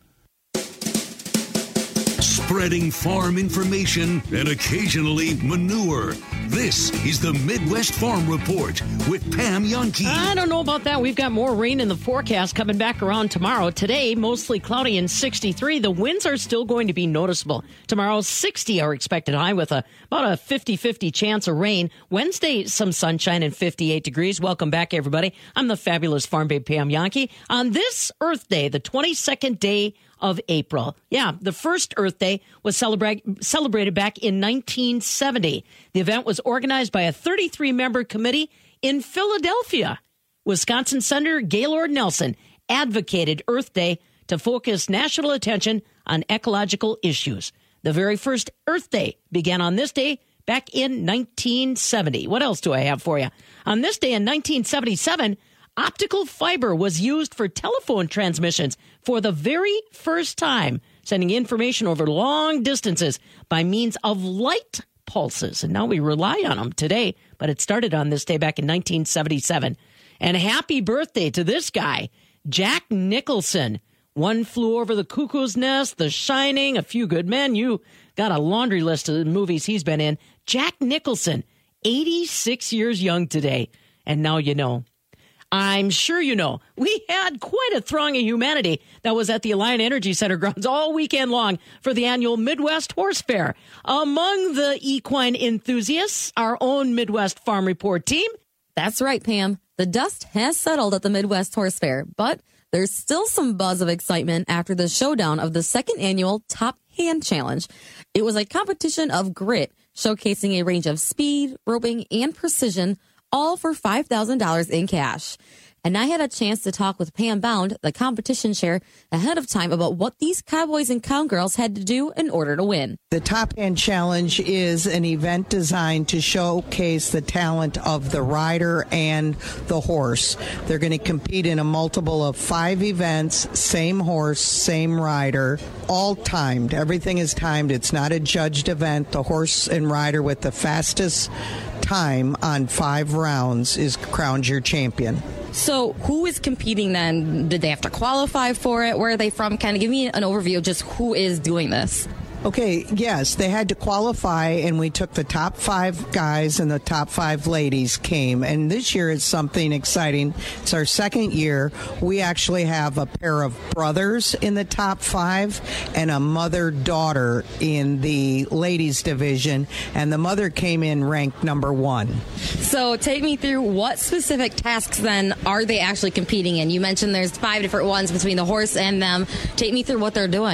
Spreading farm information and occasionally manure. This is the Midwest Farm Report with Pam Yankee. I don't know about that. We've got more rain in the forecast coming back around tomorrow. Today, mostly cloudy and sixty-three. The winds are still going to be noticeable. Tomorrow, sixty are expected high with a about a fifty-fifty chance of rain. Wednesday, some sunshine and fifty-eight degrees. Welcome back, everybody. I'm the fabulous Farm Babe Pam Yankee. On this Earth Day, the twenty-second day of April. Yeah, the first Earth Day was celebrate, celebrated back in nineteen seventy. The event was organized by a thirty-three member committee in Philadelphia. Wisconsin Senator Gaylord Nelson advocated Earth Day to focus national attention on ecological issues. The very first Earth Day began on this day back in nineteen seventy. What else do I have for you? On this day in nineteen seventy-seven, optical fiber was used for telephone transmissions for the very first time, sending information over long distances by means of light pulses. And now we rely on them today, but it started on this day back in nineteen seventy-seven. And happy birthday to this guy, Jack Nicholson. One Flew Over the Cuckoo's Nest, The Shining, A Few Good Men. You got a laundry list of the movies he's been in. Jack Nicholson, eighty-six years young today. And now you know. I'm sure you know, we had quite a throng of humanity that was at the Alliant Energy Center grounds all weekend long for the annual Midwest Horse Fair. Among the equine enthusiasts, our own Midwest Farm Report team. That's right, Pam. The dust has settled at the Midwest Horse Fair, but there's still some buzz of excitement after the showdown of the second annual Top Hand Challenge. It was a competition of grit, showcasing a range of speed, roping, and precision, all for five thousand dollars in cash. And I had a chance to talk with Pam Bound, the competition chair, ahead of time about what these cowboys and cowgirls had to do in order to win. The Top Hand Challenge is an event designed to showcase the talent of the rider and the horse. They're going to compete in a multiple of five events, same horse, same rider, all timed. Everything is timed. It's not a judged event. The horse and rider with the fastest time on five rounds is crowned your champion. So who is competing then? Did they have to qualify for it? Where are they from? Kind of give me an overview of just who is doing this. Okay, yes, they had to qualify, and we took the top five guys and the top five ladies came. And this year is something exciting. It's our second year. We actually have a pair of brothers in the top five and a mother-daughter in the ladies division, and the mother came in ranked number one. So take me through what specific tasks then are they actually competing in? You mentioned there's five different ones between the horse and them. Take me through what they're doing.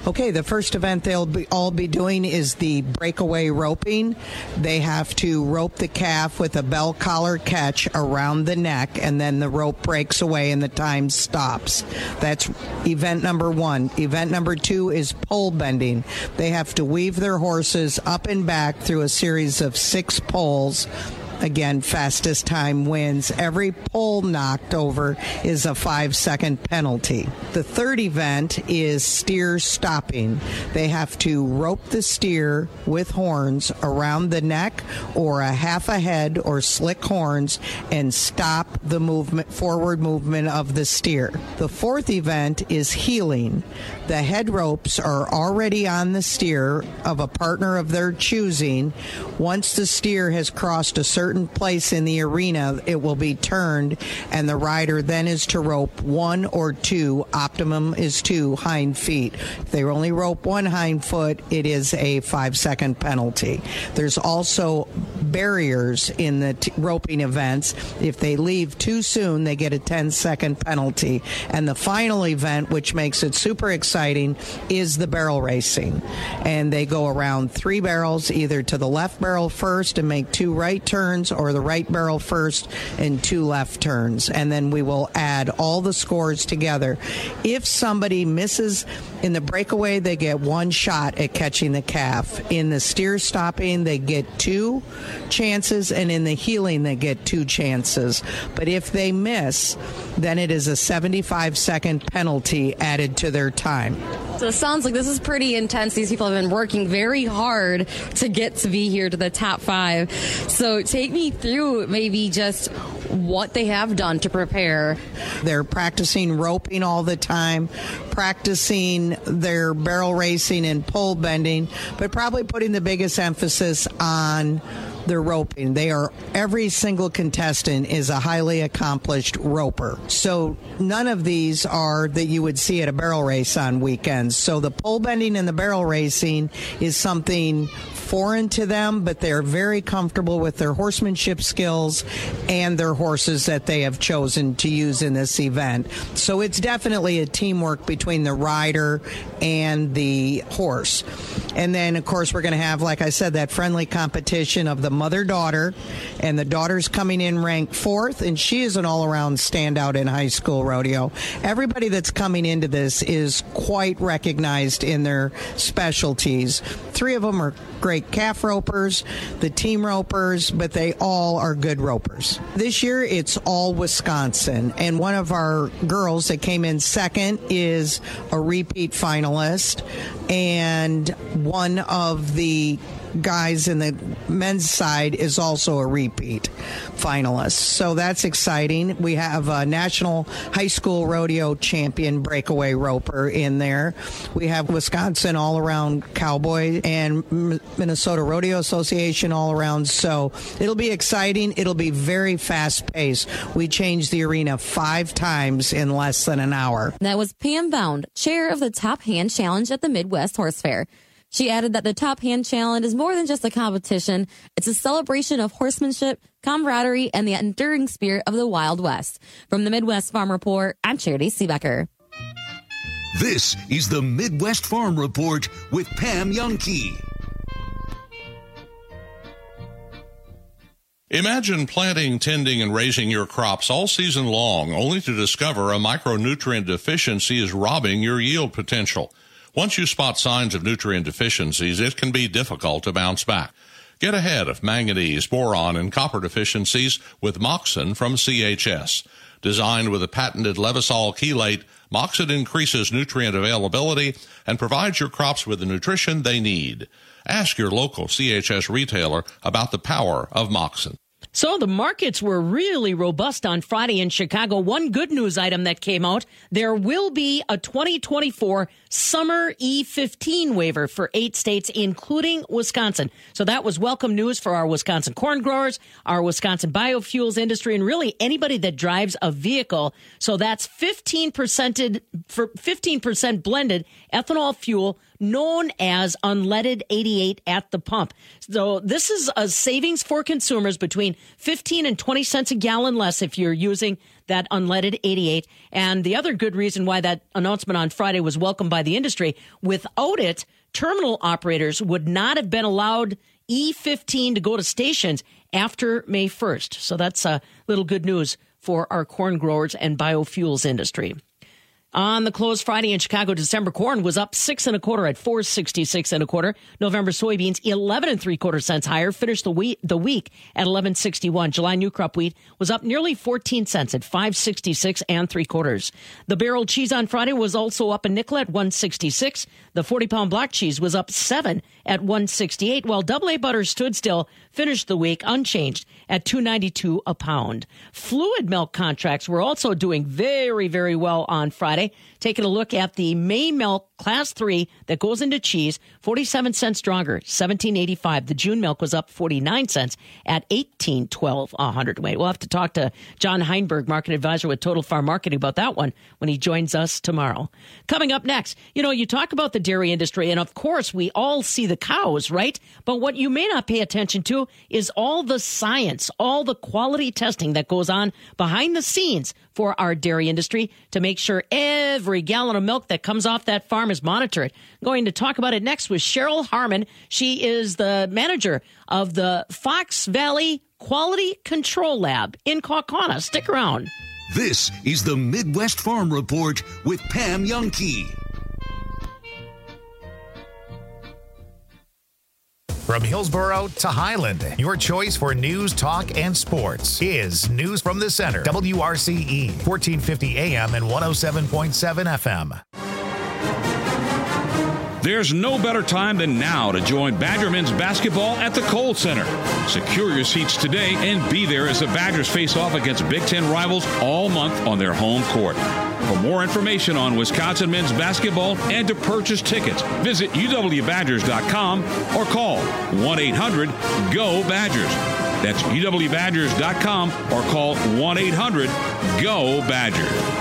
Okay, the first event they'll be, all be doing is the breakaway roping. They have to rope the calf with a bell collar catch around the neck, and then the rope breaks away and the time stops. That's event number one. Event number two is pole bending. They have to weave their horses up and back through a series of six poles. Again, fastest time wins. Every pole knocked over is a five-second penalty. The third event is steer stopping. They have to rope the steer with horns around the neck or a half a head or slick horns and stop the movement, forward movement of the steer. The fourth event is heeling. The head ropes are already on the steer of a partner of their choosing. Once the steer has crossed a certain place in the arena, it will be turned, and the rider then is to rope one or two, optimum is two, hind feet. If they only rope one hind foot, it is a five-second penalty. There's also barriers in the t- roping events. If they leave too soon, they get a ten-second penalty. And the final event, which makes it super exciting, is the barrel racing. And they go around three barrels, either to the left barrel first and make two right turns, or the right barrel first and two left turns. And then we will add all the scores together. If somebody misses in the breakaway, they get one shot at catching the calf. In the steer stopping, they get two chances, and in the heeling, they get two chances. But if they miss, then it is a seventy-five second penalty added to their time. So it sounds like this is pretty intense. These people have been working very hard to get to be here to the top five. So take me through maybe just what they have done to prepare. They're practicing roping all the time, practicing their barrel racing and pole bending, but probably putting the biggest emphasis on the roping. They are, every single contestant is a highly accomplished roper. So none of these are that you would see at a barrel race on weekends. So the pole bending and the barrel racing is something foreign to them, but they're very comfortable with their horsemanship skills and their horses that they have chosen to use in this event. So it's definitely a teamwork between the rider and the horse. And then, of course, we're going to have, like I said, that friendly competition of the mother-daughter, and the daughter's coming in ranked fourth, and she is an all-around standout in high school rodeo. Everybody that's coming into this is quite recognized in their specialties. Three of them are great calf ropers, the team ropers, but they all are good ropers. This year, it's all Wisconsin, and one of our girls that came in second is a repeat finalist, and one of the guys in the men's side is also a repeat finalist. So that's exciting. We have a national high school rodeo champion breakaway roper in there. We have Wisconsin all-around cowboy and Minnesota Rodeo Association all-around. So it'll be exciting. It'll be very fast-paced. We changed the arena five times in less than an hour. That was Pam Bound, chair of the Top Hand Challenge at the Midwest Horse Fair. She added that the Top Hand Challenge is more than just a competition. It's a celebration of horsemanship, camaraderie, and the enduring spirit of the Wild West. From the Midwest Farm Report, I'm Charity Seebecker. This is the Midwest Farm Report with Pam Jahnke. Imagine planting, tending, and raising your crops all season long, only to discover a micronutrient deficiency is robbing your yield potential. Once you spot signs of nutrient deficiencies, it can be difficult to bounce back. Get ahead of manganese, boron, and copper deficiencies with Moxon from C H S. Designed with a patented Levosol chelate, Moxon increases nutrient availability and provides your crops with the nutrition they need. Ask your local C H S retailer about the power of Moxon. So the markets were really robust on Friday in Chicago. One good news item that came out, there will be a twenty twenty-four summer E fifteen waiver for eight states, including Wisconsin. So that was welcome news for our Wisconsin corn growers, our Wisconsin biofuels industry, and really anybody that drives a vehicle. So that's fifteen percent for fifteen percent blended ethanol fuel, known as unleaded eighty-eight at the pump. So this is a savings for consumers between fifteen and twenty cents a gallon less if you're using that unleaded eighty-eight. And the other good reason why that announcement on Friday was welcomed by the industry, without it, terminal operators would not have been allowed E fifteen to go to stations after May first. So that's a little good news for our corn growers and biofuels industry. On the close Friday in Chicago, December corn was up six and a quarter at four sixty-six and a quarter. November soybeans eleven and three quarter cents higher, finished the week the week at eleven sixty-one. July new crop wheat was up nearly fourteen cents at five sixty-six and three quarters. The barrel cheese on Friday was also up a nickel at one sixty-six. The forty pound block cheese was up seven at one sixty-eight, while double A butter stood still, finished the week unchanged at two ninety-two a pound. Fluid milk contracts were also doing very, very well on Friday. Taking a look at the May milk class three that goes into cheese, forty-seven cents stronger, seventeen eighty-five. The June milk was up forty-nine cents at eighteen twelve a hundredweight. We'll have to talk to John Heinberg, market advisor with Total Farm Marketing, about that one when he joins us tomorrow. Coming up next, you know, you talk about the dairy industry, and of course we all see the cows, right? But what you may not pay attention to is all the science, all the quality testing that goes on behind the scenes for our dairy industry to make sure every gallon of milk that comes off that farm is monitored. I'm going to talk about it next with Cheryl Harmon. She is the manager of the Fox Valley Quality Control Lab in Kaukauna. Stick around. This is the Midwest Farm Report with Pam Jahnke. From Hillsboro to Highland, your choice for news, talk, and sports is News from the Center. W R C E, fourteen fifty A M and one oh seven point seven F M. There's no better time than now to join Badger men's basketball at the Kohl Center. Secure your seats today and be there as the Badgers face off against Big Ten rivals all month on their home court. For more information on Wisconsin men's basketball and to purchase tickets, visit U W Badgers dot com or call one eight hundred G O Badgers. That's U W Badgers dot com or call one eight hundred G O Badgers.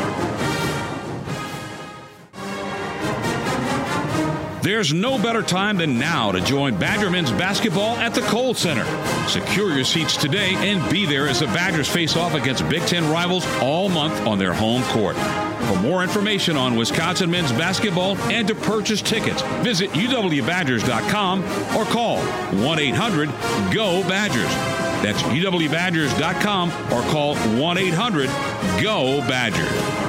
There's no better time than now to join Badger men's basketball at the Kohl Center. Secure your seats today and be there as the Badgers face off against Big Ten rivals all month on their home court. For more information on Wisconsin men's basketball and to purchase tickets, visit U W Badgers dot com or call one eight hundred G O Badgers. That's U W Badgers dot com or call one eight hundred G O Badgers.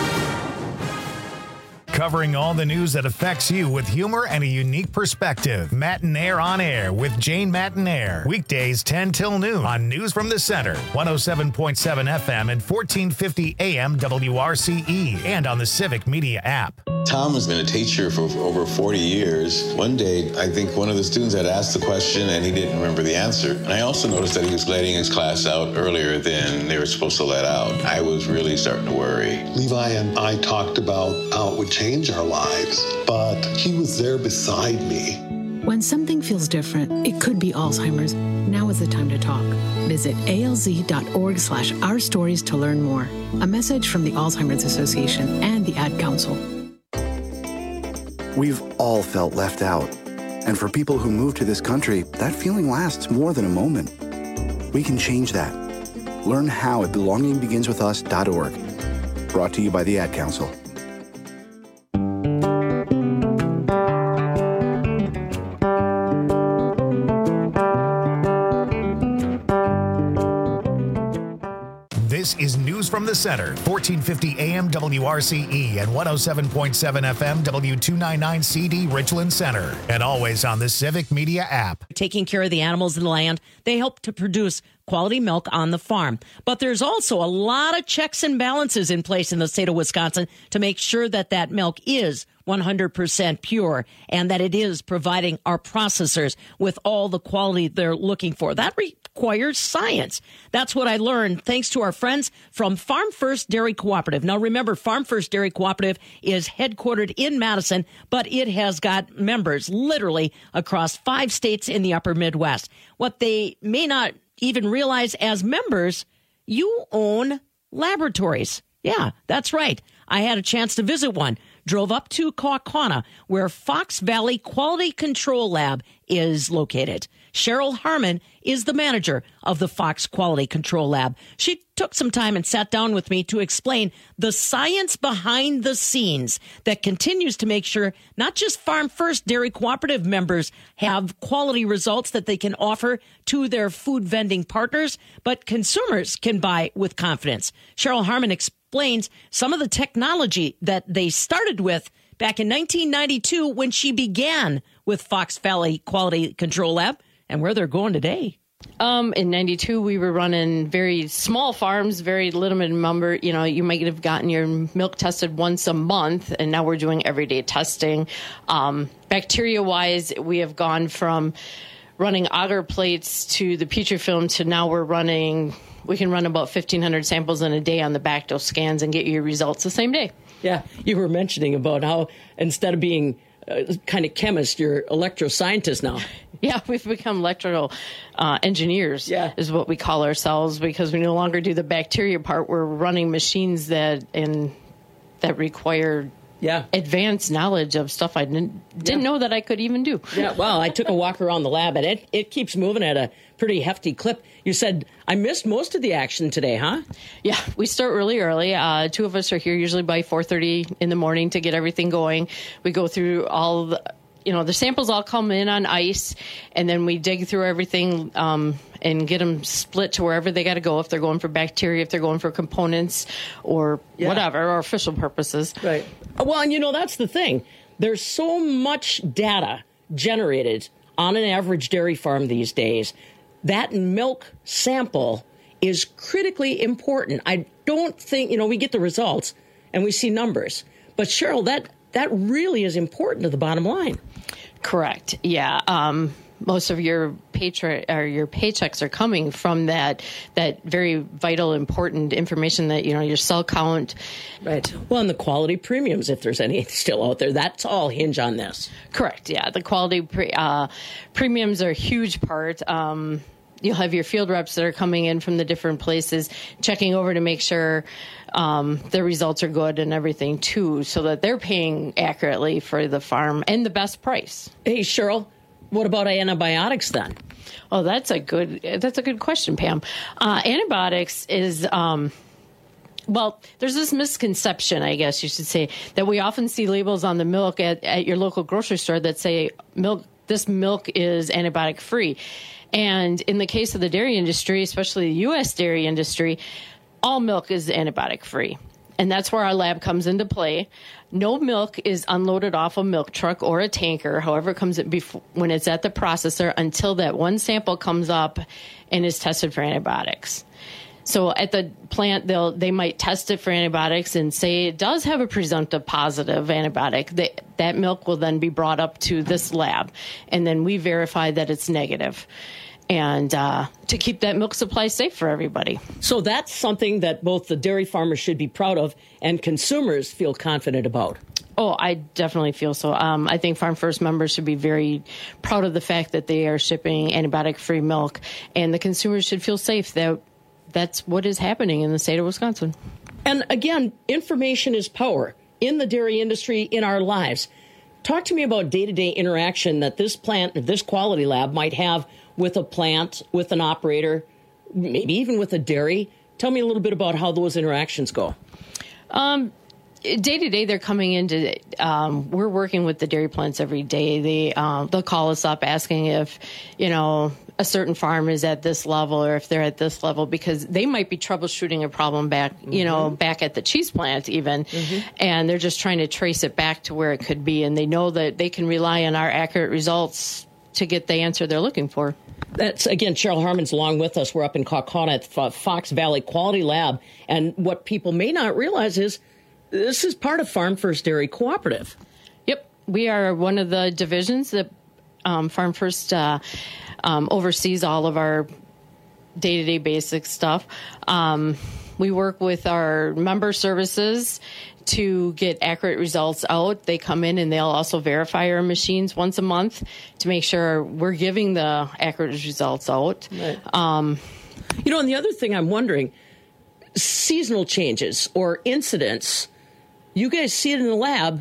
Covering all the news that affects you with humor and a unique perspective. Matinaire on Air with Jane Matinaire. Weekdays ten till noon on News from the Center. one oh seven point seven F M and fourteen fifty A M W R C E and on the Civic Media app. Tom has been a teacher for over forty years. One day, I think one of the students had asked the question and he didn't remember the answer. And I also noticed that he was letting his class out earlier than they were supposed to let out. I was really starting to worry. Levi and I talked about how it would change our lives, but he was there beside me. When something feels different, it could be Alzheimer's. Now is the time to talk. Visit alz.org slash our stories to learn more. A message from the Alzheimer's Association and the Ad Council. We've all felt left out. And for people who move to this country, that feeling lasts more than a moment. We can change that. Learn how at belonging begins with us dot org. Brought to you by the Ad Council. This is News from the Center, fourteen fifty A M W R C E and one oh seven point seven F M W two ninety-nine C D Richland Center, and always on the Civic Media app. Taking care of the animals in the land, they help to produce quality milk on the farm. But there's also a lot of checks and balances in place in the state of Wisconsin to make sure that that milk is one hundred percent pure and that it is providing our processors with all the quality they're looking for. That requires science. That's what I learned thanks to our friends from Farm First Dairy Cooperative. Now, remember, Farm First Dairy Cooperative is headquartered in Madison, but it has got members literally across five states in the upper Midwest. What they may not even realize as members, you own laboratories. Yeah, that's right. I had a chance to visit one. drove up to Kaukauna, where Fox Valley Quality Control Lab is located. Cheryl Harmon is the manager of the Fox Quality Control Lab. She took some time and sat down with me to explain the science behind the scenes that continues to make sure not just Farm First Dairy Cooperative members have quality results that they can offer to their food vending partners, but consumers can buy with confidence. Cheryl Harmon explains some of the technology that they started with back in nineteen ninety-two when she began with Fox Valley Quality Control Lab, and where they're going today. Um, in ninety-two, we were running very small farms, very limited number. You know, you might have gotten your milk tested once a month, and now we're doing everyday testing. Um, bacteria-wise, we have gone from running agar plates to the Petrifilm to now we're running, we can run about fifteen hundred samples in a day on the Bacto scans and get your results the same day. Yeah, you were mentioning about how instead of being uh, kind of chemist, you're electroscientist now. Yeah, we've become electrical uh, engineers, yeah. is what we call ourselves, because we no longer do the bacteria part. We're running machines that and that require yeah. advanced knowledge of stuff I didn't didn't yeah. know that I could even do. Yeah, well, I took a walk around the lab, and it, it keeps moving at a pretty hefty clip. You said, I missed most of the action today, huh? Yeah, we start really early. Uh, two of us are here usually by four thirty in the morning to get everything going. We go through all the... You know, the samples all come in on ice, and then we dig through everything um, and get them split to wherever they got to go, if they're going for bacteria, if they're going for components or yeah. whatever, or official purposes. Right. Well, and you know, that's the thing. There's so much data generated on an average dairy farm these days. That milk sample is critically important. I don't think, you know, we get the results and we see numbers. But, Cheryl, that, that really is important to the bottom line. Correct. Yeah. Um, most of your paycheck or your paychecks are coming from that that very vital, important information that, you know, your cell count. Right. Well, and the quality premiums, if there's any still out there, that's all hinge on this. Correct. Yeah. The quality pre- uh, premiums are a huge part. Um, you'll have your field reps that are coming in from the different places, checking over to make sure um, their results are good and everything, too, so that they're paying accurately for the farm and the best price. Hey, Cheryl, what about antibiotics then? Oh, that's a good that's a good question, Pam. Uh, antibiotics is... Um, Well, there's this misconception, I guess you should say, that we often see labels on the milk at, at your local grocery store that say milk. This milk is antibiotic free. And in the case of the dairy industry, especially the U S dairy industry, all milk is antibiotic free. And that's where our lab comes into play. No milk is unloaded off a milk truck or a tanker, however it comes before, when it's at the processor, until that one sample comes up and is tested for antibiotics. So at the plant, they'll they might test it for antibiotics and say it does have a presumptive positive antibiotic. That, that milk will then be brought up to this lab, and then we verify that it's negative, and uh, to keep that milk supply safe for everybody. So that's something that both the dairy farmers should be proud of and consumers feel confident about. Oh, I definitely feel so. Um, I think Farm First members should be very proud of the fact that they are shipping antibiotic-free milk, and the consumers should feel safe that that's what is happening in the state of Wisconsin. And again, information is power in the dairy industry, in our lives. Talk to me about day-to-day interaction that this plant, this quality lab might have with a plant, with an operator, maybe even with a dairy. Tell me a little bit about how those interactions go. Um, day to day, they're coming into, um, we're working with the dairy plants every day. They, um, they'll call us up asking if, you know, a certain farm is at this level or if they're at this level, because they might be troubleshooting a problem back, you mm-hmm. know, back at the cheese plant even. Mm-hmm. And they're just trying to trace it back to where it could be. And they know that they can rely on our accurate results to get the answer they're looking for. That's, again, Cheryl Harmon's along with us. We're up in Kaukauna at the Fox Valley Quality Lab. And what people may not realize is this is part of Farm First Dairy Cooperative. Yep. We are one of the divisions that um, Farm First uh, um, oversees all of our day-to-day basic stuff. Um, we work with our member services to get accurate results out. They come in and they'll also verify our machines once a month to make sure we're giving the accurate results out. Right. Um, you know, and the other thing I'm wondering, seasonal changes or incidents, you guys see it in the lab,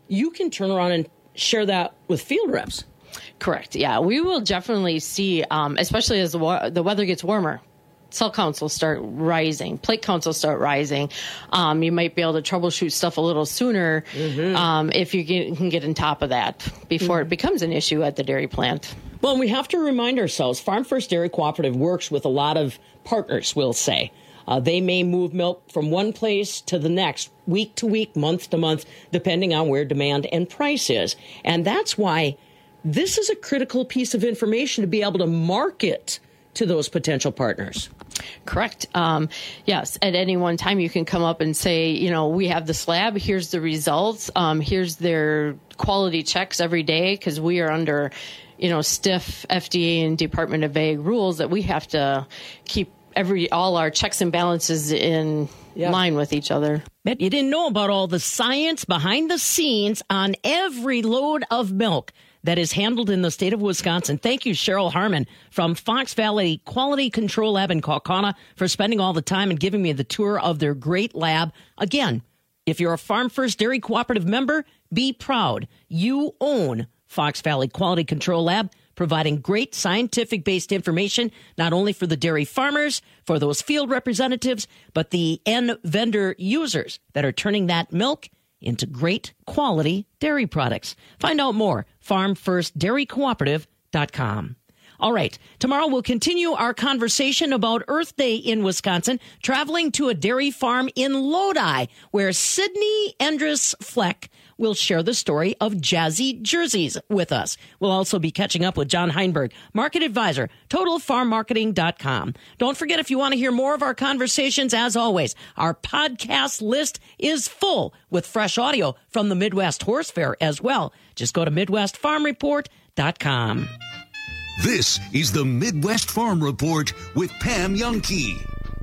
you can turn around and share that with field reps. Correct. Yeah, we will definitely see, um, especially as the, wa- the weather gets warmer, cell counts will start rising, plate counts will start rising. Um, you might be able to troubleshoot stuff a little sooner mm-hmm. um, if you get, can get on top of that before mm-hmm. it becomes an issue at the dairy plant. Well, we have to remind ourselves, Farm First Dairy Cooperative works with a lot of partners, we'll say. Uh, they may move milk from one place to the next, week to week, month to month, depending on where demand and price is. And that's why this is a critical piece of information to be able to market to those potential partners. Correct. Um, yes. At any one time, you can come up and say, you know, we have this lab. Here's the results. Um, here's their quality checks every day, because we are under, you know, stiff F D A and Department of Ag rules that we have to keep every all our checks and balances in yeah. line with each other. Bet you didn't know about all the science behind the scenes on every load of milk that is handled in the state of Wisconsin. Thank you, Cheryl Harmon from Fox Valley Quality Control Lab in Kaukauna, for spending all the time and giving me the tour of their great lab. Again, if you're a Farm First Dairy Cooperative member, be proud. You own Fox Valley Quality Control Lab, providing great scientific-based information, not only for the dairy farmers, for those field representatives, but the end vendor users that are turning that milk into great quality dairy products. Find out more, farm first dairy cooperative dot com. All right, tomorrow we'll continue our conversation about Earth Day in Wisconsin, traveling to a dairy farm in Lodi, where Sydney Endress Fleck will share the story of Jazzy Jerseys with us. We'll also be catching up with John Heinberg, market advisor, total farm marketing dot com. Don't forget, if you want to hear more of our conversations, as always, our podcast list is full with fresh audio from the Midwest Horse Fair as well. Just go to midwest farm report dot com. This is the Midwest Farm Report with Pam Jahnke.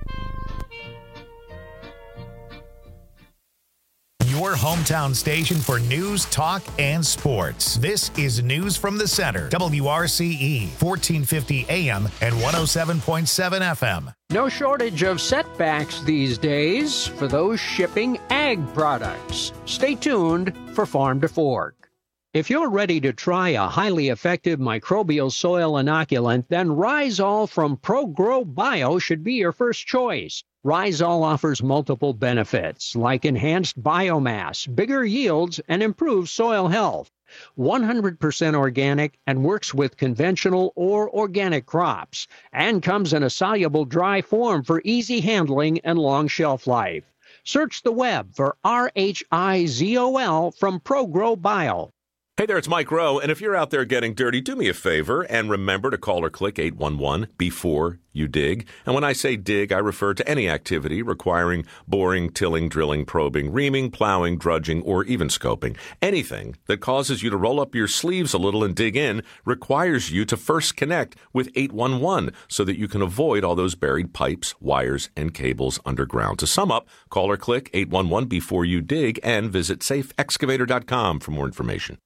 Your hometown station for news, talk, and sports. This is News from the Center, W R C E, fourteen fifty A M and one oh seven point seven F M. No shortage of setbacks these days for those shipping ag products. Stay tuned for Farm to Fork. If you're ready to try a highly effective microbial soil inoculant, then Rhizol from ProGrow Bio should be your first choice. Rhizol offers multiple benefits, like enhanced biomass, bigger yields, and improved soil health. one hundred percent organic and works with conventional or organic crops, and comes in a soluble dry form for easy handling and long shelf life. Search the web for R H I Z O L from ProGrow Bio. Hey there, it's Mike Rowe, and if you're out there getting dirty, do me a favor and remember to call or click eight one one before you dig. And when I say dig, I refer to any activity requiring boring, tilling, drilling, probing, reaming, plowing, drudging, or even scoping. Anything that causes you to roll up your sleeves a little and dig in requires you to first connect with eight one one so that you can avoid all those buried pipes, wires, and cables underground. To sum up, call or click eight one one before you dig and visit safe excavator dot com for more information.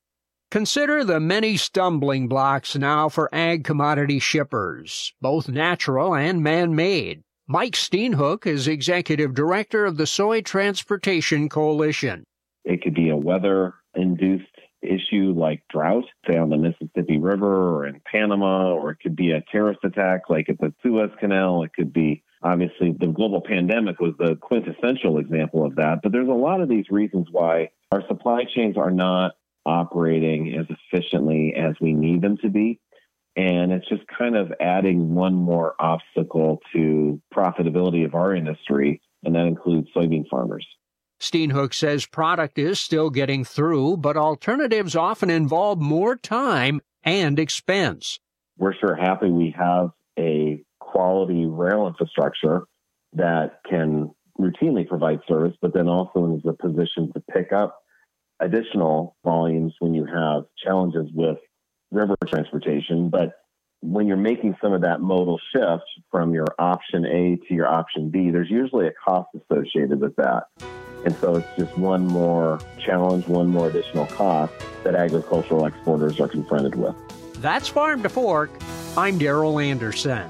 Consider the many stumbling blocks now for ag commodity shippers, both natural and man-made. Mike Steenhoek is executive director of the Soy Transportation Coalition. It could be a weather-induced issue like drought, say on the Mississippi River or in Panama, or it could be a terrorist attack like at the Suez Canal. It could be, obviously, the global pandemic was the quintessential example of that. But there's a lot of these reasons why our supply chains are not operating as efficiently as we need them to be. And it's just kind of adding one more obstacle to profitability of our industry, and that includes soybean farmers. Steenhoek says product is still getting through, but alternatives often involve more time and expense. We're sure happy we have a quality rail infrastructure that can routinely provide service, but then also is in a position to pick up additional volumes when you have challenges with river transportation. But when you're making some of that modal shift from your option A to your option B, there's usually a cost associated with that. And so it's just one more challenge, one more additional cost that agricultural exporters are confronted with. That's Farm to Fork. I'm Darrell Anderson.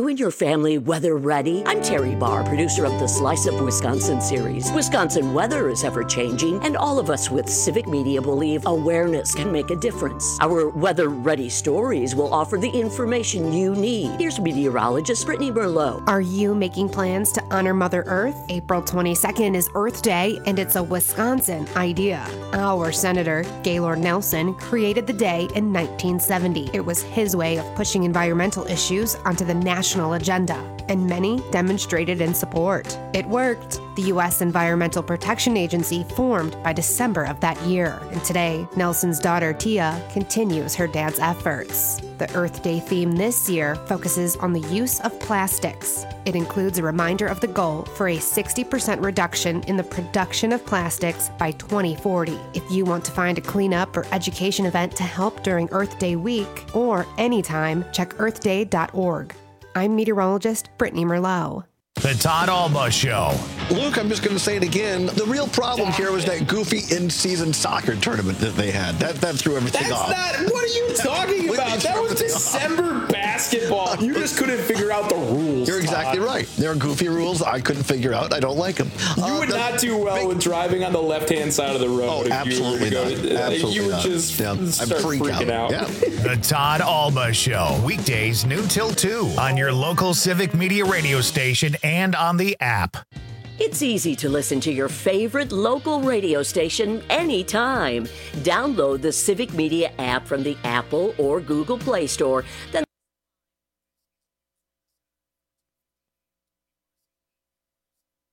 you and your family weather ready? I'm Terry Barr, producer of the Slice of Wisconsin series. Wisconsin weather is ever changing, and all of us with Civic Media believe awareness can make a difference. Our weather ready stories will offer the information you need. Here's meteorologist Brittany Merlot. Are you making plans to honor Mother Earth? April twenty-second is Earth Day, and it's a Wisconsin idea. Our Senator, Gaylord Nelson, created the day in nineteen seventy. It was his way of pushing environmental issues onto the national agenda, and many demonstrated in support. It worked. The U S Environmental Protection Agency formed by December of that year, and today, Nelson's daughter Tia continues her dad's efforts. The Earth Day theme this year focuses on the use of plastics. It includes a reminder of the goal for a sixty percent reduction in the production of plastics by twenty forty. If you want to find a cleanup or education event to help during Earth Day week or anytime, check earth day dot org. I'm meteorologist Brittany Merlot. The Todd Alba Show. Luke, I'm just going to say it again. The real problem here was that goofy in-season soccer tournament that they had. That that threw everything That's off. not. What are you talking about? That was December basketball. You just couldn't figure out the rules. You're exactly Todd. right. There are goofy rules I couldn't figure out. I don't like them. You Uh, would the not do well big- with driving on the left-hand side of the road. Oh, if absolutely you were to not. go to- Absolutely You would not. just Yeah, I'd start freak freaking out. out. Yeah. The Todd Alba Show. Weekdays noon till two on your local Civic Media radio station and on the app. It's easy to listen to your favorite local radio station anytime. Download the Civic Media app from the Apple or Google Play Store. Then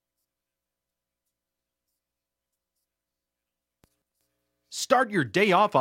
Start your day off